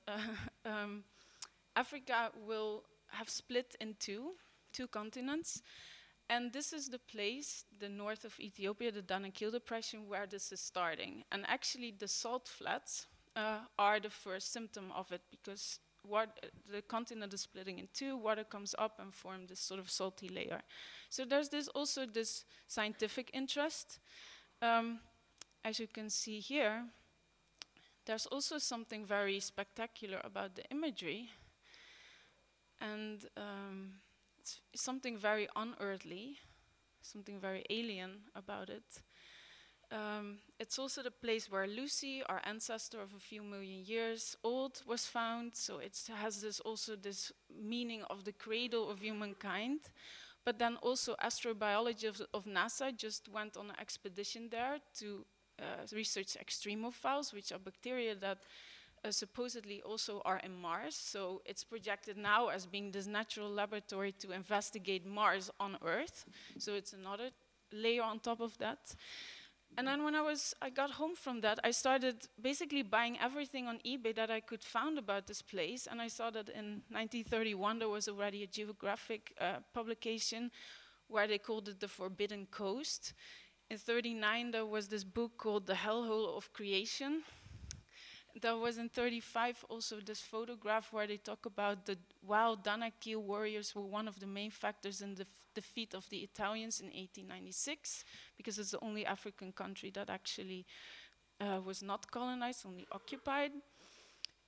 Africa will have split in two continents. And this is the place, the north of Ethiopia, the Danakil Depression, where this is starting. And actually the salt flats are the first symptom of it because the continent is splitting in two, water comes up and forms this sort of salty layer. So there's also this scientific interest. As you can see here, there's also something very spectacular about the imagery. And it's something very unearthly, something very alien about it. It's also the place where Lucy, our ancestor of a few million years old, was found. So it has also this meaning of the cradle of humankind. But then also astrobiology of NASA just went on an expedition there to research extremophiles, which are bacteria that supposedly also are in Mars. So it's projected now as being this natural laboratory to investigate Mars on Earth. So it's another layer on top of that. And then when I got home from that, I started basically buying everything on eBay that I could find about this place. And I saw that in 1931 there was already a geographic publication where they called it the Forbidden Coast. In 1939 there was this book called The Hellhole of Creation. There was in 1935 also this photograph where they talk about while Danakil warriors were one of the main factors in the defeat of the Italians in 1896, because it's the only African country that actually was not colonized, only occupied.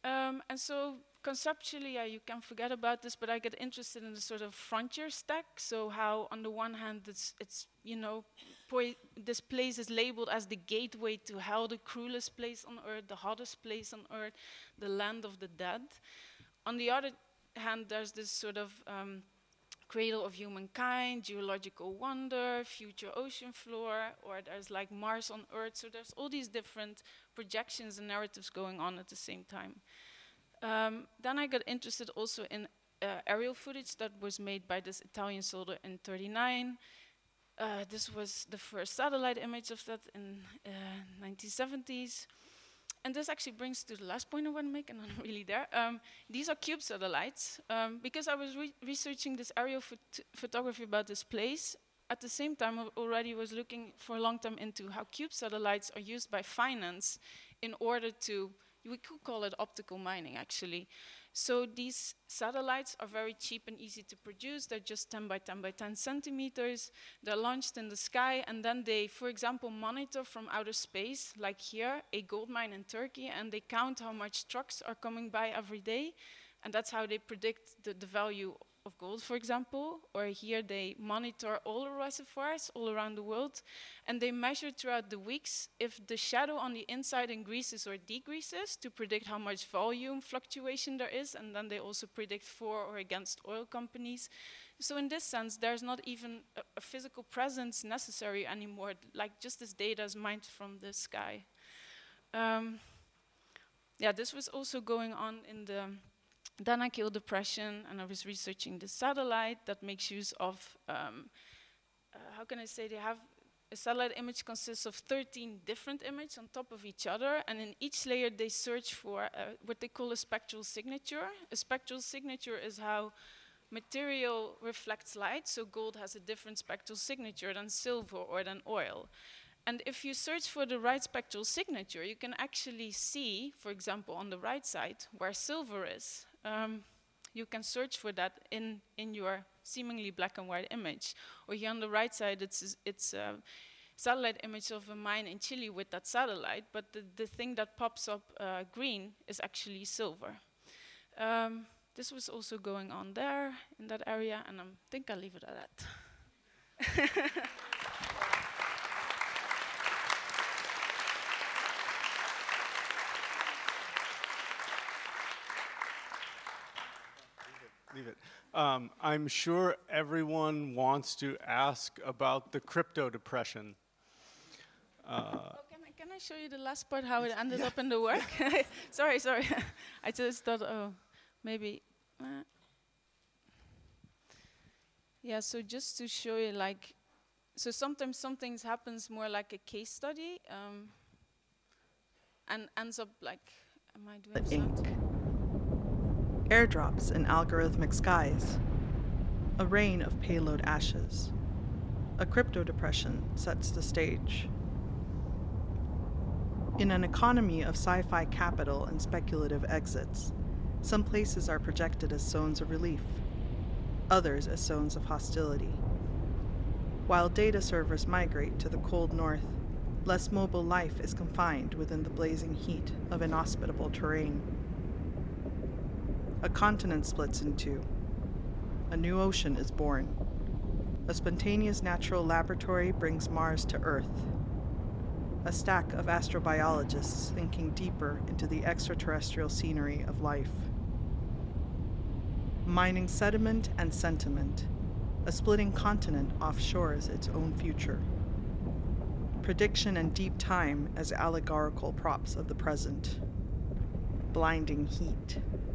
And so conceptually, you can forget about this, but I get interested in the sort of frontier stack. So how, on the one hand, it's you know, this place is labeled as the gateway to hell, the cruelest place on earth, the hottest place on earth, the land of the dead. On the other hand, there's this sort of cradle of humankind, geological wonder, future ocean floor, or there's like Mars on Earth. So there's all these different projections and narratives going on at the same time. Then I got interested also in aerial footage that was made by this Italian soldier in '39. This was the first satellite image of that in 1970s. And this actually brings to the last point I want to make, and I'm really there. These are cube satellites. Because I was researching this aerial photography about this place, at the same time I already was looking for a long time into how cube satellites are used by finance in order to, we could call it optical mining actually. So these satellites are very cheap and easy to produce. They're just 10 by 10 by 10 centimeters. They're launched in the sky, and then they, for example, monitor from outer space, like here, a gold mine in Turkey, and they count how much trucks are coming by every day, and that's how they predict the value of gold, for example. Or here they monitor all the reservoirs all around the world, and they measure throughout the weeks if the shadow on the inside increases or decreases to predict how much volume fluctuation there is, and then they also predict for or against oil companies. So in this sense, there's not even a physical presence necessary anymore, like just this data is mined from the sky. Yeah, this was also going on in the Danakil Depression, and I was researching the satellite that makes use of, how can I say, they have a satellite image consists of 13 different images on top of each other, and in each layer they search for what they call a spectral signature. A spectral signature is how material reflects light, so gold has a different spectral signature than silver or than oil. And if you search for the right spectral signature, you can actually see, for example, on the right side, where silver is. You can search for that in your seemingly black and white image. Or here on the right side, it's a satellite image of a mine in Chile with that satellite, but the thing that pops up green is actually silver. This was also going on there, in that area, and I think I'll leave it at that. Leave it. I'm sure everyone wants to ask about the crypto depression. Can I show you the last part, how it ended up in the work? sorry. I just thought, oh, maybe. Yeah, so just to show you, like, so sometimes something happens more like a case study, and ends up like, am I doing something? Airdrops in algorithmic skies, a rain of payload ashes. A crypto depression sets the stage. In an economy of sci-fi capital and speculative exits, some places are projected as zones of relief, others as zones of hostility. While data servers migrate to the cold north, less mobile life is confined within the blazing heat of inhospitable terrain. A continent splits in two. A new ocean is born. A spontaneous natural laboratory brings Mars to Earth. A stack of astrobiologists thinking deeper into the extraterrestrial scenery of life. Mining sediment and sentiment, a splitting continent offshores its own future. Prediction and deep time as allegorical props of the present. Blinding heat.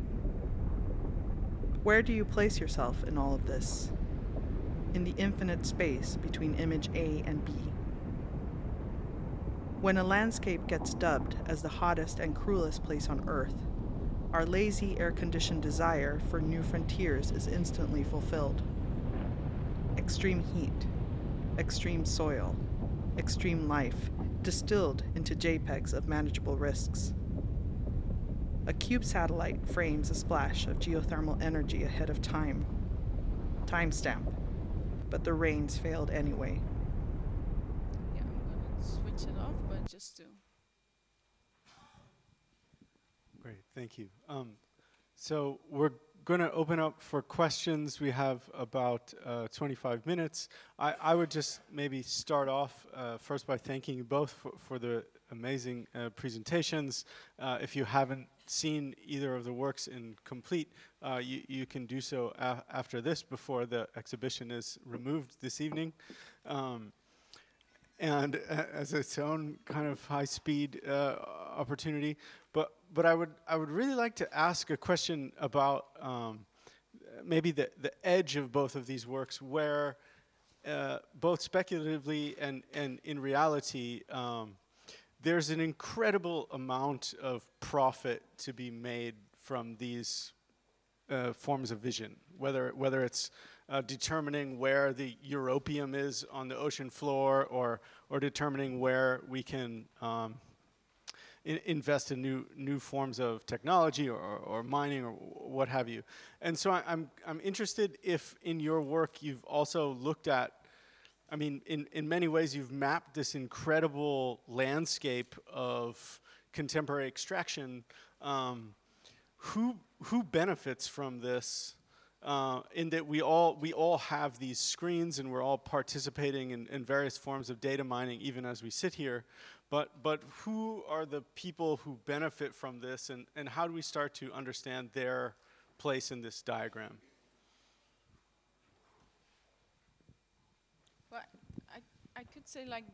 Where do you place yourself in all of this? In the infinite space between image A and B. When a landscape gets dubbed as the hottest and cruelest place on Earth, our lazy air-conditioned desire for new frontiers is instantly fulfilled. Extreme heat, extreme soil, extreme life, distilled into JPEGs of manageable risks. A cube satellite frames a splash of geothermal energy ahead of time. Timestamp, but the rains failed anyway. Yeah, I'm gonna switch it off, but just to. Great, thank you. So we're going to open up for questions. We have about 25 minutes. I would just maybe start off first by thanking you both for the amazing presentations. If you haven't seen either of the works in complete, you can do so after this, before the exhibition is removed this evening. And as its own kind of high-speed opportunity. But I would really like to ask a question about maybe the edge of both of these works, where both speculatively and in reality, there's an incredible amount of profit to be made from these forms of vision, whether it's determining where the europium is on the ocean floor, or determining where we can invest in new forms of technology or mining or what have you. And so I'm interested if in your work you've also looked at, I mean, in many ways you've mapped this incredible landscape of contemporary extraction. Who benefits from this? In that we all have these screens and we're all participating in various forms of data mining, even as we sit here. But who are the people who benefit from this, and how do we start to understand their place in this diagram? Well, I could say like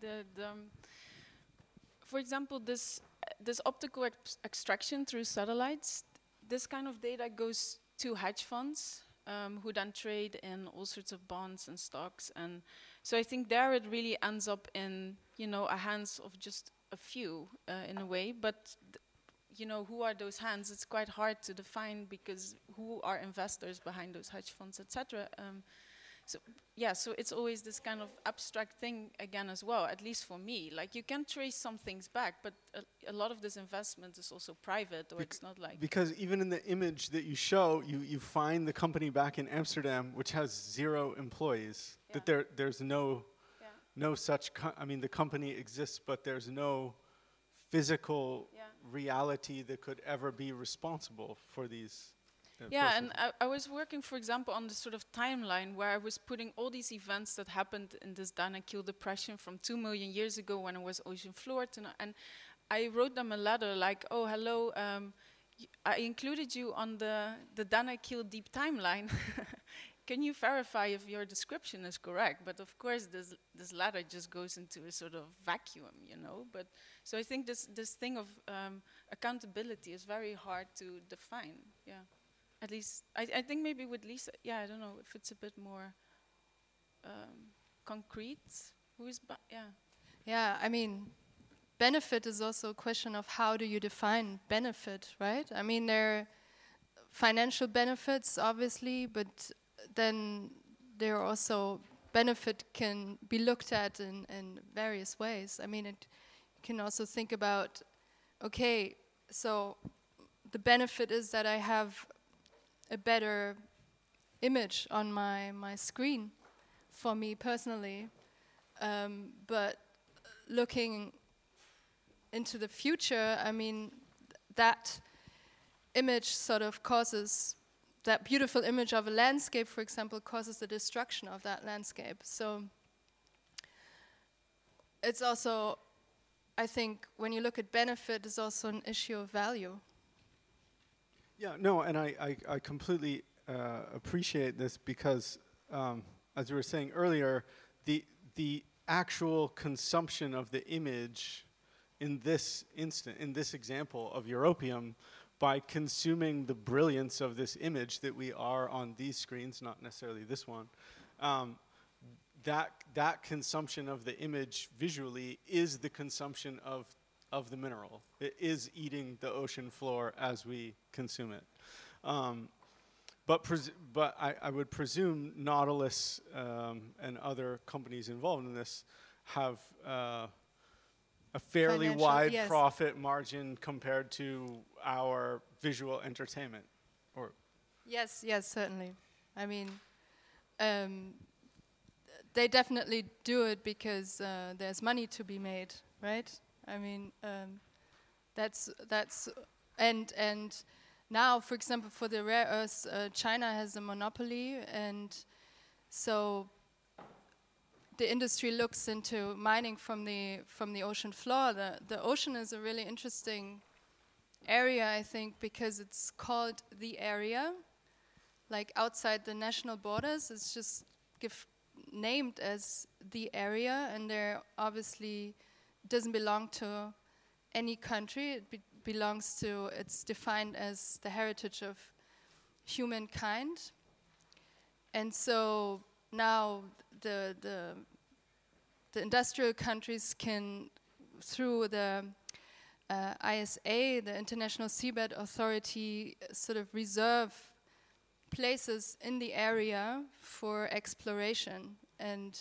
for example, this optical extraction through satellites. This kind of data goes to hedge funds, who then trade in all sorts of bonds and stocks, and so I think there it really ends up in a hands of just a few in a way. But who are those hands? It's quite hard to define, because who are investors behind those hedge funds, etc. So it's always this kind of abstract thing again as well, at least for me. Like, you can trace some things back, but a lot of this investment is also private, or it's not like... Because even in the image that you show, you find the company back in Amsterdam, which has 0 employees. Yeah. That there's no such, I mean, the company exists, but there's no physical reality that could ever be responsible for these. Yeah, and I was working, for example, on this sort of timeline where I was putting all these events that happened in this Danakil depression from 2 million years ago when it was ocean floor, and I wrote them a letter like, oh, hello, I included you on the Danakil deep timeline. Can you verify if your description is correct? But of course, this letter just goes into a sort of vacuum, But so I think this thing of accountability is very hard to define. Yeah. At least, I think maybe with Lisa, I don't know if it's a bit more concrete. Yeah, I mean, benefit is also a question of how do you define benefit, right? I mean, there are financial benefits, obviously, but then there are also benefit can be looked at in various ways. I mean, you can also think about, okay, so the benefit is that I have a better image on my screen for me personally, but looking into the future, I mean, that image sort of causes, that beautiful image of a landscape, for example, causes the destruction of that landscape. So it's also, I think, when you look at benefit, it's also an issue of value. Yeah, no, and I completely appreciate this, because, as we were saying earlier, the actual consumption of the image in this example of europium, by consuming the brilliance of this image that we are on these screens, not necessarily this one, that consumption of the image visually is the consumption of the mineral. It is eating the ocean floor as we consume it. But I would presume Nautilus and other companies involved in this have a fairly wide profit margin compared to our visual entertainment. Yes, certainly. I mean, they definitely do it because there's money to be made, right? I mean, that's and now, for example, for the rare earths, China has a monopoly, and so the industry looks into mining from the ocean floor. The ocean is a really interesting area, I think, because it's called the area, like outside the national borders. It's just named as the area, and there obviously doesn't belong to any country. It belongs to, it's defined as the heritage of humankind. And so now the industrial countries can, through the ISA, the International Seabed Authority, sort of reserve places in the area for exploration, and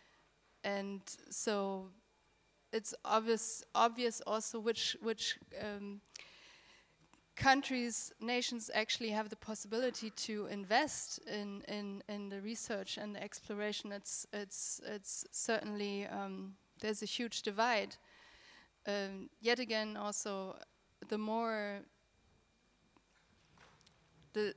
so it's obvious also which countries, nations actually have the possibility to invest in the research and the exploration. It's certainly there's a huge divide. Yet again, also the more the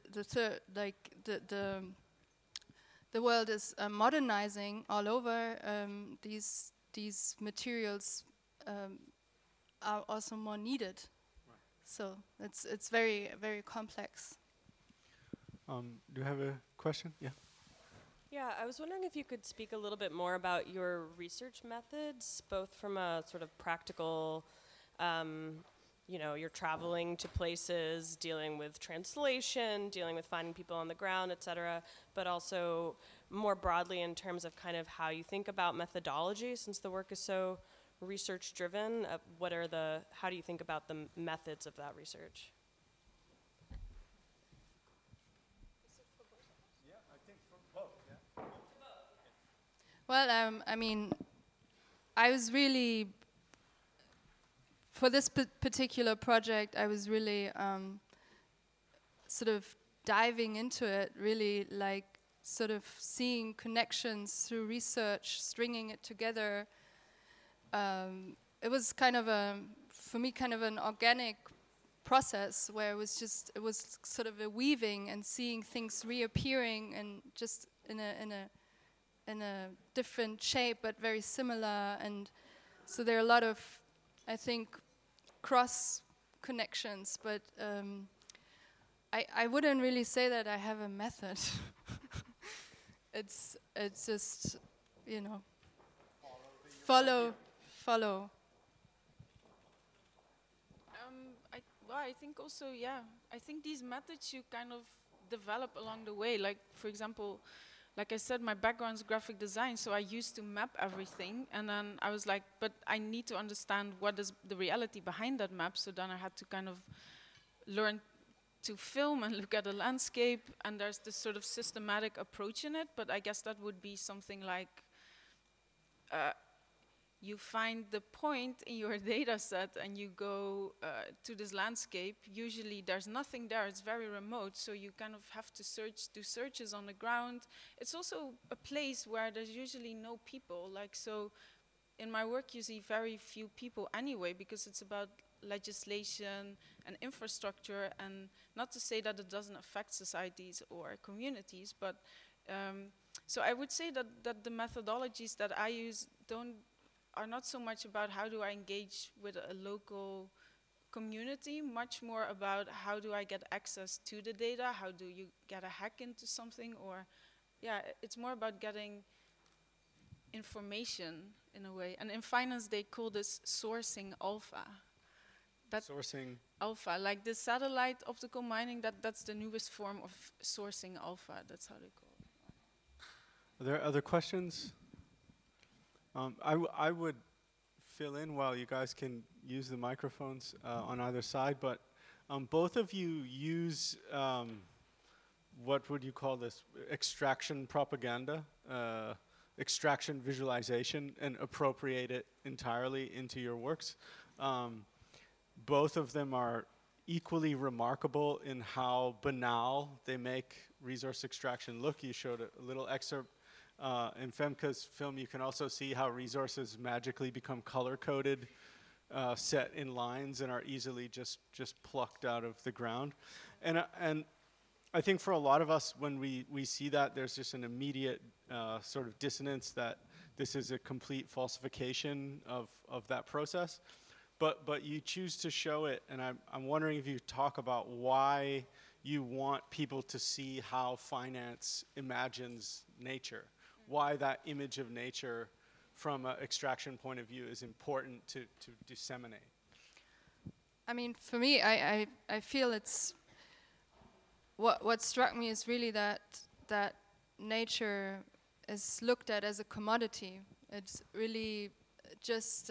world is modernizing all over, these materials are also more needed. Right. So it's very, very complex. Do you have a question? Yeah. Yeah, I was wondering if you could speak a little bit more about your research methods, both from a sort of practical, you're traveling to places, dealing with translation, dealing with finding people on the ground, et cetera, but also more broadly in terms of kind of how you think about methodology, since the work is so research-driven. How do you think about the methods of that research? Well, I mean, I was really, for this particular project, I was really sort of diving into it, really like sort of seeing connections through research, stringing it together. It was kind of for me, kind of an organic process where it was sort of a weaving and seeing things reappearing and just in a different shape, but very similar. And so there are a lot of, I think, cross connections, but I wouldn't really say that I have a method. It's just, follow. I think also, I think these methods you kind of develop along the way. Like, for example, like I said, my background is graphic design, so I used to map everything, and then I was like, but I need to understand what is the reality behind that map, so then I had to kind of learn to film and look at the landscape, and there's this sort of systematic approach in it, but I guess that would be something like you find the point in your data set and you go to this landscape. Usually there's nothing there, it's very remote, so you kind of have to do searches on the ground. It's also a place where there's usually no people. Like, so in my work you see very few people anyway, because it's about legislation and infrastructure, and not to say that it doesn't affect societies or communities, but so I would say that the methodologies that I use are not so much about how do I engage with a local community, much more about how do I get access to the data, how do you get a hack into something, or it's more about getting information in a way. And in finance they call this sourcing alpha. Sourcing alpha, like the satellite optical mining, that's the newest form of sourcing alpha, that's how they call it. Are there other questions? I would fill in while you guys can use the microphones on either side, but both of you use, what would you call this, extraction propaganda, extraction visualization, and appropriate it entirely into your works. Both of them are equally remarkable in how banal they make resource extraction look. You showed a little excerpt in Femke's film. You can also see how resources magically become color-coded set in lines and are easily just plucked out of the ground. And I think for a lot of us, when we see that, there's just an immediate sort of dissonance that this is a complete falsification of that process. But you choose to show it, and I'm wondering if you talk about why you want people to see how finance imagines nature, why that image of nature from an extraction point of view is important to disseminate. I mean, for me, I feel it's what struck me is really that nature is looked at as a commodity. It's really just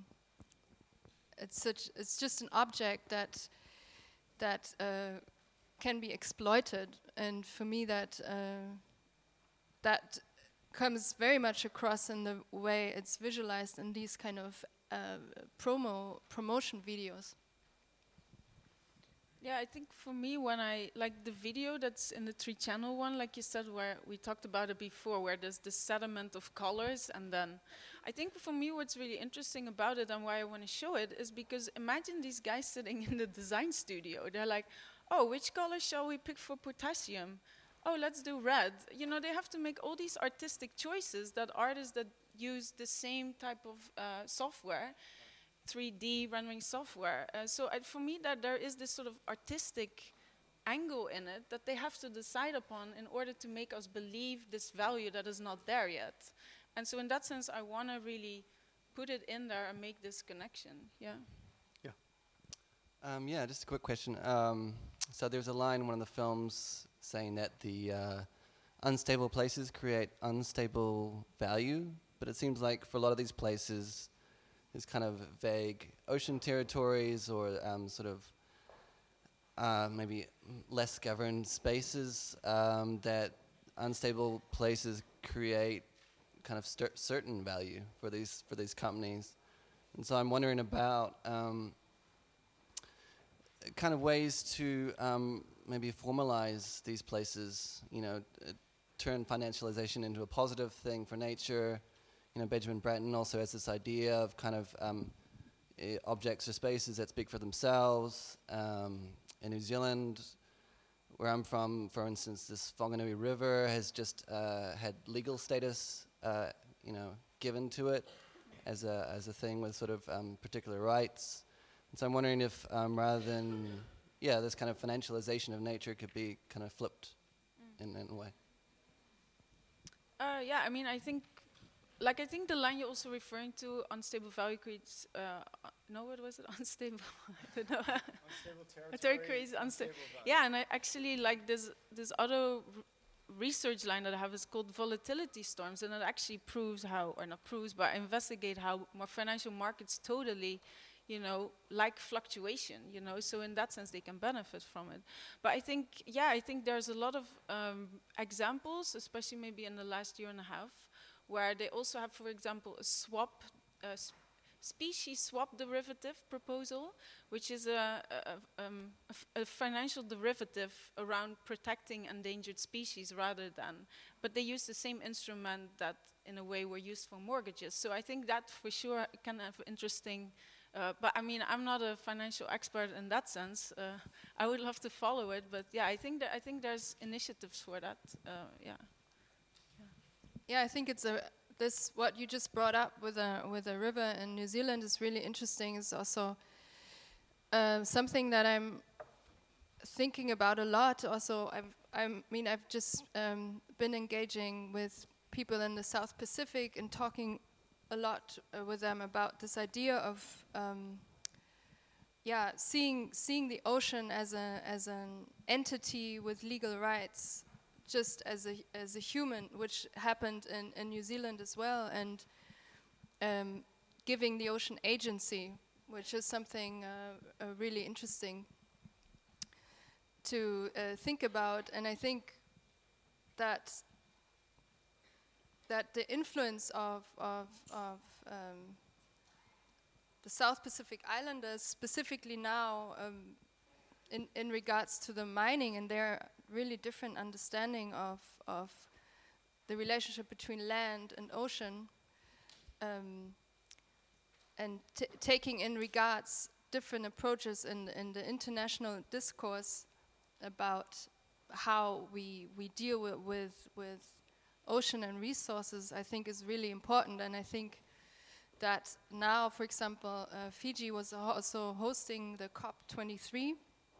it's just an object that can be exploited, and for me that comes very much across in the way it's visualized in these kind of promotion videos. Yeah, I think for me, when I like the video that's in the 3-channel one, like you said, where we talked about it before, where there's this sediment of colors, and then I think for me what's really interesting about it and why I want to show it is because imagine these guys sitting in the design studio. They're like, oh, which color shall we pick for potassium? Oh, let's do red. You know, they have to make all these artistic choices that artists that use the same type of software, 3D rendering software. So for me, that there is this sort of artistic angle in it that they have to decide upon in order to make us believe this value that is not there yet. And so in that sense, I want to really put it in there and make this connection. Yeah. Yeah. Yeah, just a quick question. So there's a line in one of the films saying that the unstable places create unstable value, but it seems like for a lot of these places, there's kind of vague ocean territories or sort of maybe less governed spaces that unstable places create kind of certain value for these companies. And so I'm wondering about kind of ways to maybe formalize these places, you know, turn financialization into a positive thing for nature. You know, Benjamin Bratton also has this idea of kind of objects or spaces that speak for themselves. In New Zealand, where I'm from, for instance, this Whanganui River has just had legal status, you know, given to it as a thing with sort of particular rights. And so I'm wondering if rather than, this kind of financialization of nature could be kind of flipped in a way. Yeah, I mean, I think the line you're also referring to, unstable value creates, no, what was it? Unstable, I don't know. Unstable territory creates unstable value. Yeah, and I actually like this other research line that I have is called volatility storms, and it actually proves how, or not proves, but investigate how more financial markets totally, you know, like fluctuation, you know, so in that sense they can benefit from it. But I think, I think there's a lot of examples, especially maybe in the last year and a half, where they also have, for example, a swap, species swap derivative proposal, which is a financial derivative around protecting endangered species rather than, but they use the same instrument that in a way were used for mortgages. So I think that for sure can have interesting, but I mean, I'm not a financial expert in that sense. I would love to follow it, but yeah, I think there's initiatives for that. Yeah, I think it's this what you just brought up with a river in New Zealand is really interesting. It's also something that I'm thinking about a lot. Also, I've just been engaging with people in the South Pacific and talking a lot with them about this idea of seeing the ocean as an entity with legal rights, just as a human, which happened in New Zealand as well, and giving the ocean agency, which is something really interesting to think about. And I think that the influence of the South Pacific Islanders, specifically now in regards to the mining and their really different understanding of the relationship between land and ocean, and taking in regards different approaches in the international discourse about how we deal with ocean and resources, I think is really important. And I think that now, for example, Fiji was also hosting the COP23,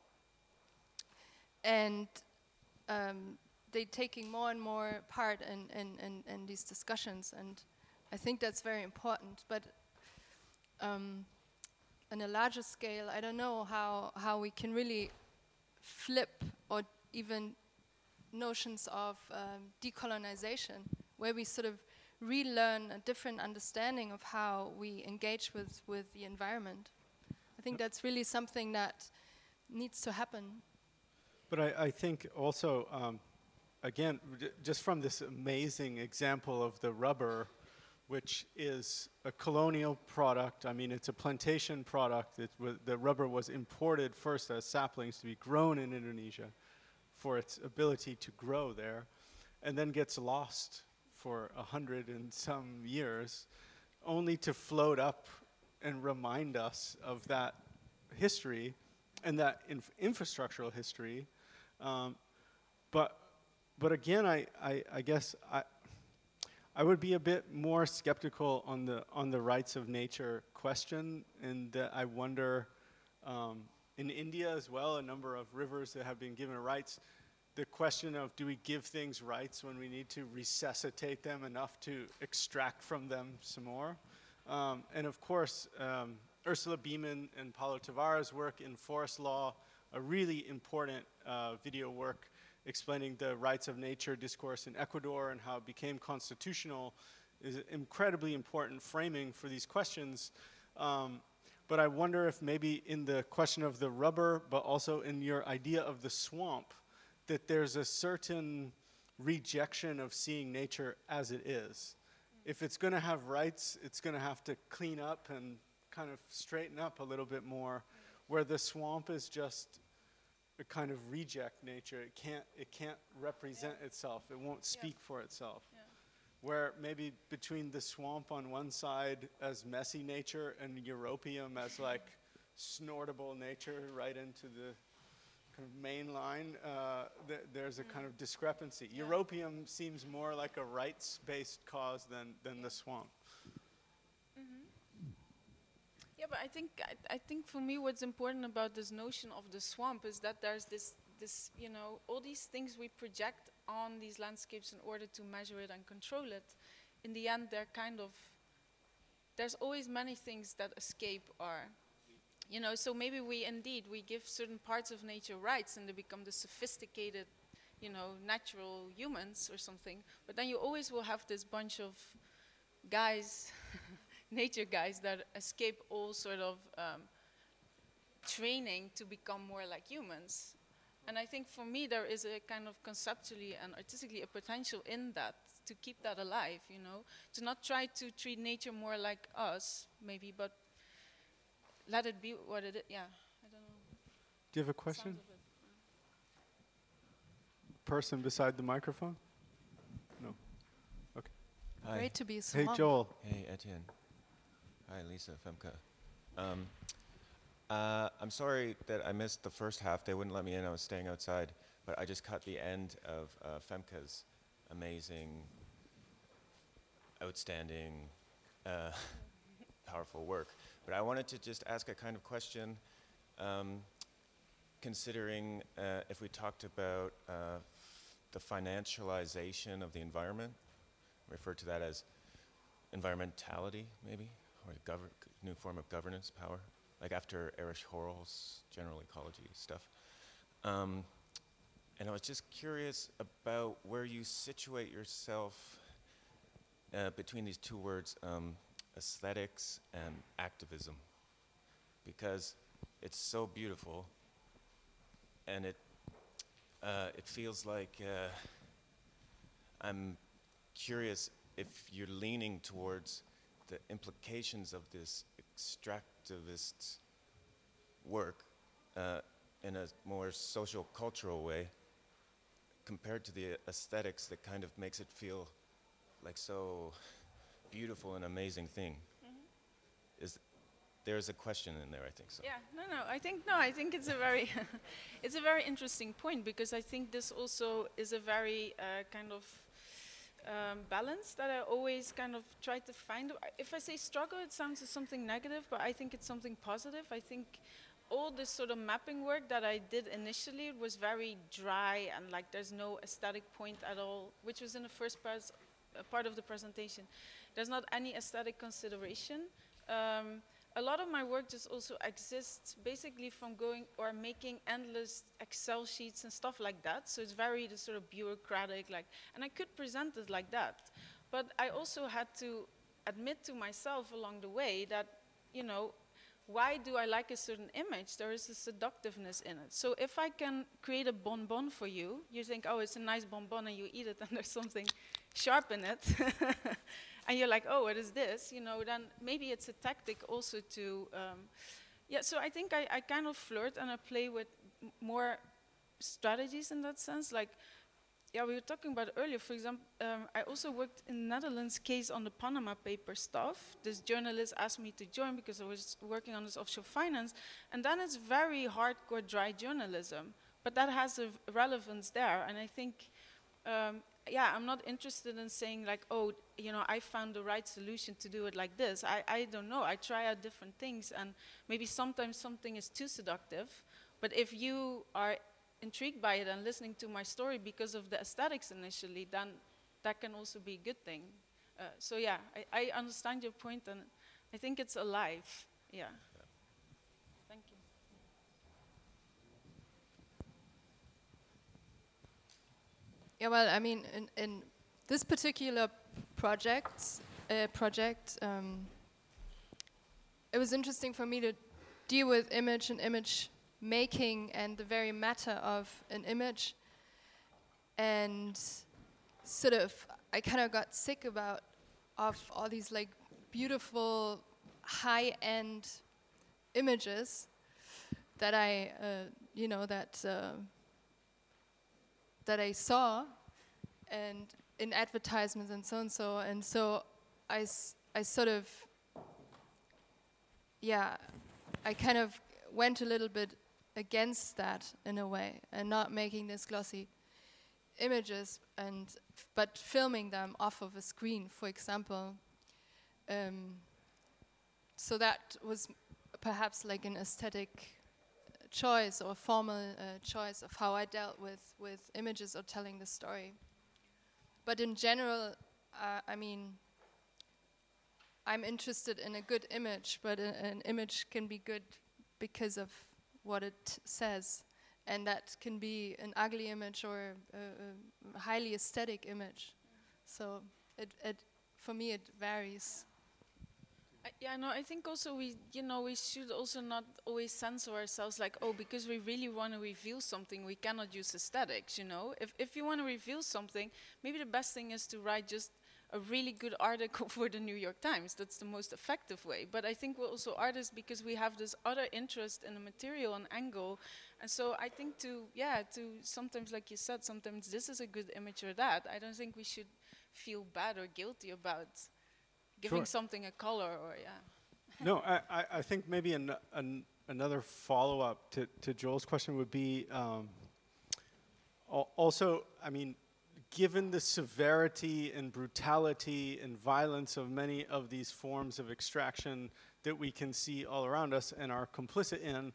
and they're taking more and more part in these discussions, and I think that's very important. But on a larger scale, I don't know how we can really flip or even notions of decolonization, where we sort of relearn a different understanding of how we engage with the environment. I think that's really something that needs to happen. But I think also, again, just from this amazing example of the rubber, which is a colonial product. I mean, it's a plantation product. The rubber was imported first as saplings to be grown in Indonesia for its ability to grow there, and then gets lost for 100 and some years, only to float up and remind us of that history and that infrastructural history. But again, I guess I would be a bit more skeptical on the rights of nature question, and I wonder, in India as well, a number of rivers that have been given rights, the question of, do we give things rights when we need to resuscitate them enough to extract from them some more? And of course, Ursula Beeman and Paulo Tavares' work in forest law, a really important video work explaining the rights of nature discourse in Ecuador and how it became constitutional, is incredibly important framing for these questions. But I wonder if maybe in the question of the rubber, but also in your idea of the swamp, that there's a certain rejection of seeing nature as it is. If it's going to have rights, it's going to have to clean up and kind of straighten up a little bit more, where the swamp is just a kind of reject nature. It can't represent itself. It won't speak for itself. Yeah. Where maybe between the swamp on one side as messy nature and Europium as like snortable nature right into the kind of main line, there's a kind of discrepancy. Yeah. Europium seems more like a rights-based cause than the swamp. Yeah, but I think for me what's important about this notion of the swamp is that there's this you know, all these things we project on these landscapes in order to measure it and control it. In the end, they're kind of, there's always many things that escape our, you know, so maybe we give certain parts of nature rights and they become the sophisticated, you know, natural humans or something. But then you always will have this bunch of guys, nature guys, that escape all sort of training to become more like humans. And I think for me there is a kind of conceptually and artistically a potential in that, to keep that alive, you know, to not try to treat nature more like us, maybe, but let it be what it is. Yeah, I don't know. Do you have a question? Person beside the microphone? No. Okay. Hi. Great to be so. Hey, Joel. Hey, Etienne. Hi, Lisa, Femke. I'm sorry that I missed the first half. They wouldn't let me in. I was staying outside. But I just caught the end of Femke's amazing, outstanding, powerful work. But I wanted to just ask a kind of question, considering if we talked about the financialization of the environment, refer to that as environmentality, maybe, or a new form of governance power, like after Erich Horrell's general ecology stuff. And I was just curious about where you situate yourself between these two words, aesthetics and activism, because it's so beautiful, and it feels like I'm curious if you're leaning towards the implications of this extractivist work in a more social cultural way compared to the aesthetics that kind of makes it feel like so beautiful and amazing thing. there's a question in there, I think so. Yeah, I think it's a very, it's a very interesting point, because I think this also is a very kind of balance that I always kind of try to find. If I say struggle, it sounds as something negative, but I think it's something positive. I think all this sort of mapping work that I did initially was very dry, and like there's no aesthetic point at all, which was in the first part of the presentation. There's not any aesthetic consideration. A lot of my work just also exists basically from going or making endless Excel sheets and stuff like that. So it's very the sort of bureaucratic, like, and I could present it like that. But I also had to admit to myself along the way that, you know, why do I like a certain image? There is a seductiveness in it. So if I can create a bonbon for you, you think, oh, it's a nice bonbon, and you eat it, and there's something sharp in it. And you're like, oh, what is this? You know, then maybe it's a tactic also to, yeah, so I think I kind of flirt and I play with more strategies in that sense. Like, yeah, we were talking about earlier, for example, I also worked in the Netherlands case on the Panama paper stuff. This journalist asked me to join because I was working on this offshore finance. And then it's very hardcore dry journalism, but that has a relevance there. And I think, yeah, I'm not interested in saying like, oh, you know, I found the right solution to do it like this. I don't know. I try out different things, and maybe sometimes something is too seductive. But if you are intrigued by it and listening to my story because of the aesthetics initially, then that can also be a good thing. So yeah, I understand your point, and I think it's alive. Yeah. Thank you. Yeah, well, I mean, in this particular project, it was interesting for me to deal with image and image making and the very matter of an image. And sort of, I kind of got sick of all these like beautiful high-end images that I, you know, that I saw, and in advertisements and so on. So I sort of, yeah, I kind of went a little bit against that in a way, and not making this glossy images, but filming them off of a screen, for example. So that was perhaps like an aesthetic choice or formal choice of how I dealt with images or telling the story. But in general, I mean, I'm interested in a good image, but an image can be good because of what it says. And that can be an ugly image or a highly aesthetic image. So for me, it varies. Yeah, no, I think also we should also not always censor ourselves like, oh, because we really want to reveal something, we cannot use aesthetics, you know? If you want to reveal something, maybe the best thing is to write just a really good article for the New York Times. That's the most effective way. But I think we're also artists because we have this other interest in the material and angle. And so I think to sometimes, like you said, sometimes this is a good image or that. I don't think we should feel bad or guilty about giving something a color or, yeah. No, I think maybe another follow-up to Joel's question would be also, I mean, given the severity and brutality and violence of many of these forms of extraction that we can see all around us and are complicit in,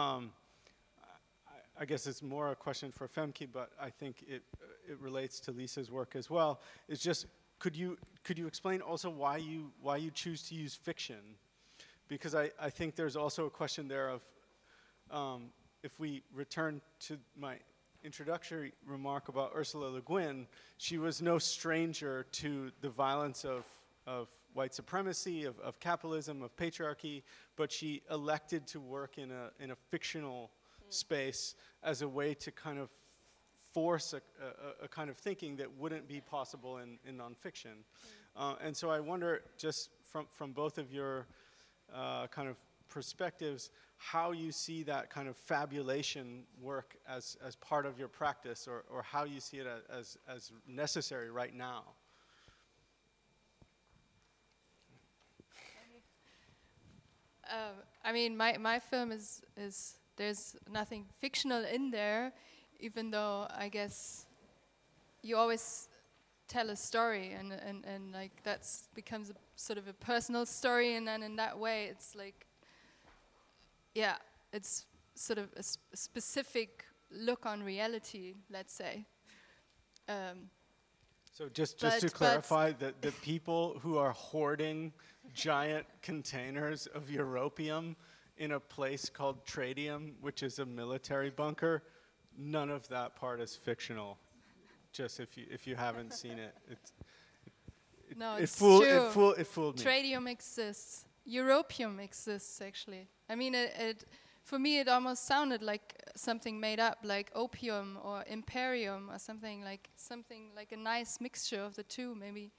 I guess it's more a question for Femke, but I think it relates to Lisa's work as well. It's just, could you explain also why you choose to use fiction? Because I think there's also a question there of, if we return to my introductory remark about Ursula Le Guin, she was no stranger to the violence of white supremacy, of capitalism, of patriarchy, but she elected to work in a fictional space as a way to kind of force a kind of thinking that wouldn't be possible in nonfiction. And so I wonder, just from both of your kind of perspectives, how you see that kind of fabulation work as part of your practice, or how you see it as necessary right now. I mean, my film is there's nothing fictional in there, even though I guess you always tell a story, and like that's becomes a sort of a personal story, and then in that way it's like, yeah, it's sort of a specific look on reality, let's say. So just to clarify, the people who are hoarding giant containers of europium in a place called Tradium, which is a military bunker, none of that part is fictional. Just if you haven't seen it, it's true. It fooled me. Tradium exists. Europium exists, actually. I mean, for me, it almost sounded like something made up, like opium or imperium or something like a nice mixture of the two, maybe.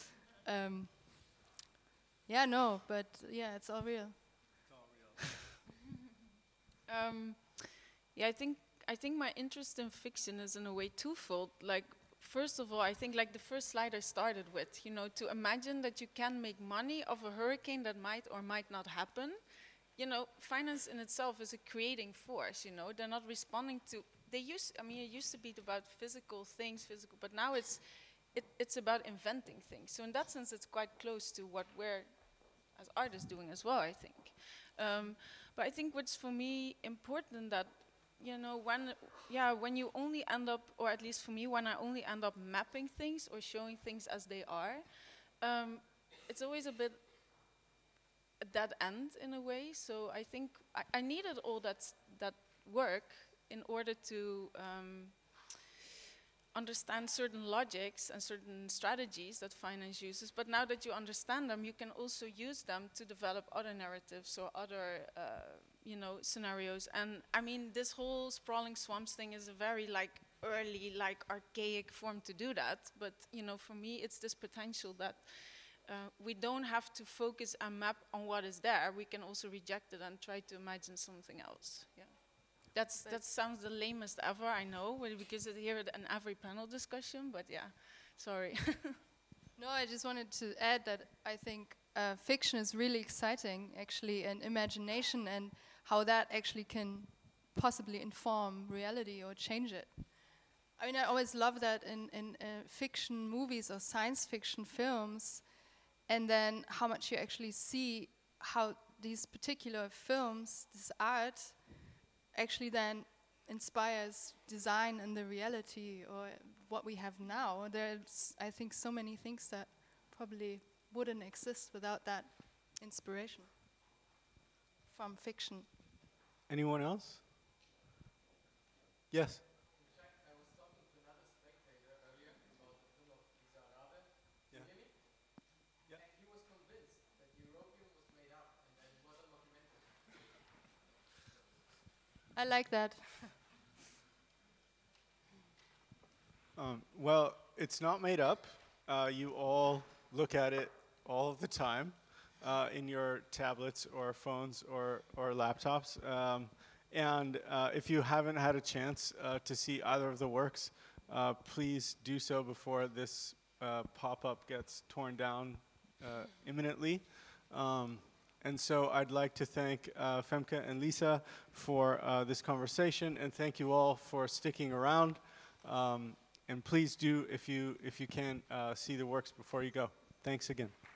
Yeah, no, but yeah, it's all real. It's all real. Yeah, I think my interest in fiction is in a way twofold. Like, first of all, I think like the first slide I started with, you know, to imagine that you can make money of a hurricane that might or might not happen. You know, finance in itself is a creating force, you know. They're not responding to, it used to be about physical things, but now it's about inventing things. So in that sense, it's quite close to what we're, as artists, doing as well, I think. But I think what's for me important that, you know, when you only end up, or at least for me, when I only end up mapping things or showing things as they are, it's always a bit a dead end in a way. So I think I needed all that work in order to understand certain logics and certain strategies that finance uses. But now that you understand them, you can also use them to develop other narratives or other you know, scenarios. And I mean, this whole sprawling swamps thing is a very like early, like archaic form to do that. But you know, for me, it's this potential that we don't have to focus and map on what is there. We can also reject it and try to imagine something else. Yeah, that sounds the lamest ever, I know, because I hear it in every panel discussion. But yeah, sorry. No, I just wanted to add that I think fiction is really exciting, actually, and imagination, and how that actually can possibly inform reality or change it. I mean, I always love that in fiction movies or science fiction films, and then how much you actually see how these particular films, this art, actually then inspires design in the reality or what we have now. There's, I think, so many things that probably wouldn't exist without that inspiration from fiction. Anyone else? Yes. I was talking to another spectator earlier about the film of Lisa Rabe. Can you hear me? Yeah. And he was convinced that europium was made up and that it was a documentary. I like that. Well, it's not made up. You all look at it all the time in your tablets or phones or laptops. And if you haven't had a chance to see either of the works, please do so before this pop-up gets torn down imminently. And so I'd like to thank Femke and Lisa for this conversation, and thank you all for sticking around. And please do, if you can, see the works before you go. Thanks again.